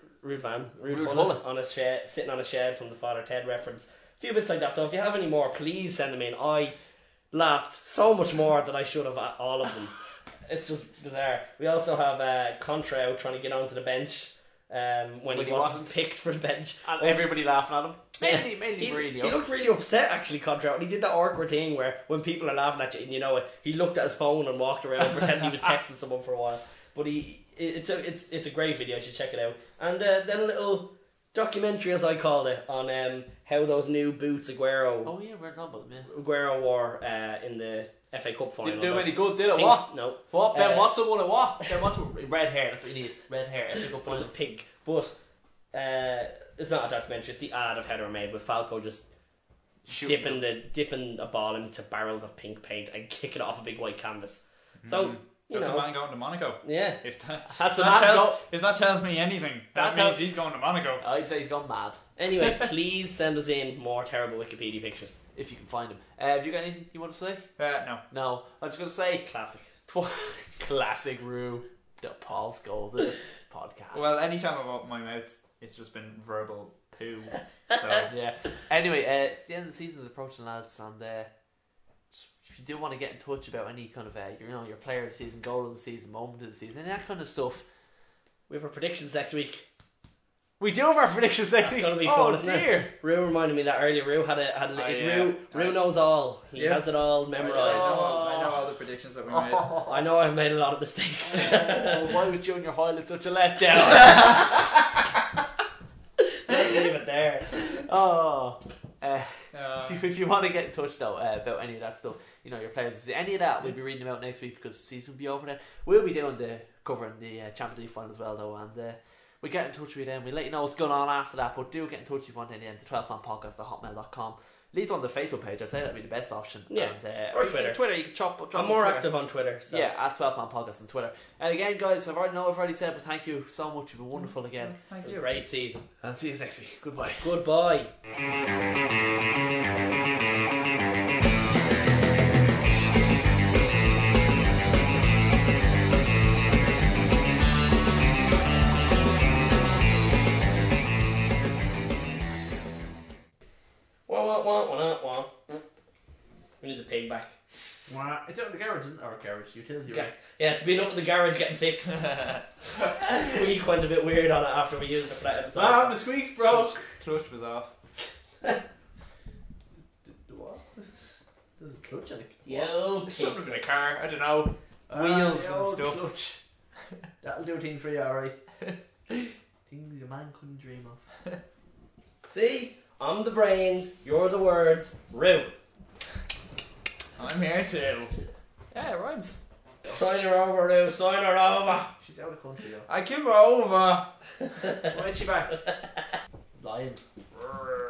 Speaker 1: Gullit on a shed, sitting on a shed from the Father Ted reference. A few bits like that. So if you have any more, please send them in. I laughed so much more than I should have at all of them. It's just bizarre. We also have Contrao trying to get onto the bench when he wasn't picked for the bench.
Speaker 2: And everybody laughing at him. Mainly
Speaker 1: He
Speaker 2: really.
Speaker 1: looked really upset actually, Contrao, and he did that awkward thing where when people are laughing at you and you know it, he looked at his phone and walked around pretending he was texting someone for a while. But it's a great video, you should check it out. And then a little documentary, as I called it, on how those new boots Aguero
Speaker 2: Oh yeah, we're talking about them, yeah.
Speaker 1: Aguero wore in the FA Cup final.
Speaker 2: Didn't do
Speaker 1: Those
Speaker 2: any good, did it?
Speaker 1: pinks-
Speaker 2: What?
Speaker 1: No.
Speaker 2: What? Ben Watson won it, what? Ben Watson, red hair, that's what you need. Red hair, every good
Speaker 1: It was pink. But it's not a documentary, it's the ad of how they were made with Falco just dipping a ball into barrels of pink paint and kicking it off a big white canvas. So, you
Speaker 3: That's
Speaker 1: know,
Speaker 3: a man going to Monaco.
Speaker 1: yeah.
Speaker 3: If
Speaker 2: That's a man
Speaker 3: if that tells me anything, that
Speaker 2: That
Speaker 3: means he's going to Monaco.
Speaker 2: I'd say he's gone mad.
Speaker 1: Anyway, please send us in more terrible Wikipedia pictures.
Speaker 2: If you can find him. Have you got anything you want to say?
Speaker 3: No.
Speaker 2: No. I'm just going to say
Speaker 1: Classic.
Speaker 2: classic Rue, the Paul Scholes podcast.
Speaker 3: Well, anytime I've opened my mouth, it's just been verbal poo. So
Speaker 2: yeah. Anyway, it's the end of the season is approaching, lads, and if you do want to get in touch about any kind of your player of the season, goal of the season, moment of the season, and that kind of stuff,
Speaker 1: We have our predictions next week.
Speaker 2: we do have our predictions next
Speaker 1: That's
Speaker 2: week.
Speaker 1: gonna be
Speaker 2: oh
Speaker 1: fun, isn't it?
Speaker 2: dear!
Speaker 1: Rue reminded me that earlier. Rue had a Rue knows all. He
Speaker 3: Yeah.
Speaker 1: has it all
Speaker 3: I
Speaker 1: memorised.
Speaker 3: know all the predictions that we made.
Speaker 1: I know I've made a lot of mistakes.
Speaker 2: Oh, why was Junior Hoyle such a letdown?
Speaker 1: Let's leave it there.
Speaker 2: Oh. If you want to get in touch though about any of that stuff, your players, any of that, we'll be reading them out next week because the season will be over then. We'll be doing covering the Champions League final as well though, and we get in touch with you then. We'll let you know what's going on after that, but do get in touch if you want any of them to 12manpodcast@hotmail.com. Leave it on the Facebook page. I'd say that'd be the best option.
Speaker 1: Yeah.
Speaker 2: And,
Speaker 1: Or Twitter.
Speaker 2: Twitter, you can drop
Speaker 1: I'm
Speaker 2: on
Speaker 1: more
Speaker 2: Twitter.
Speaker 1: active on Twitter. So.
Speaker 2: Yeah, at 12manpodcast on Twitter. And again, guys, I've already said, but thank you so much. You've been wonderful again.
Speaker 3: Thank
Speaker 1: A
Speaker 3: you.
Speaker 1: great season.
Speaker 2: And see you next week. Goodbye.
Speaker 1: Goodbye. Wah. We need the pig back.
Speaker 2: It's out in the garage, isn't it? Or garage, utility room.
Speaker 1: Yeah, it's been up in the garage getting fixed. Squeak went a bit weird on it after we used it for that episode.
Speaker 2: the squeaks broke.
Speaker 3: Clutch was off.
Speaker 2: What? There's a clutch on it.
Speaker 1: Yo, pig.
Speaker 3: Something in the car. I don't know. wheels and
Speaker 2: old
Speaker 3: stuff.
Speaker 2: clutch. That'll do things for you, alright. Things a man couldn't dream of.
Speaker 1: See? I'm the brains, you're the words. Rue.
Speaker 3: I'm here too.
Speaker 2: Yeah, it rhymes.
Speaker 1: Sign her over, Rue. Sign her over.
Speaker 2: She's out of the country though.
Speaker 3: I give her over.
Speaker 2: Why'd she back? Lying.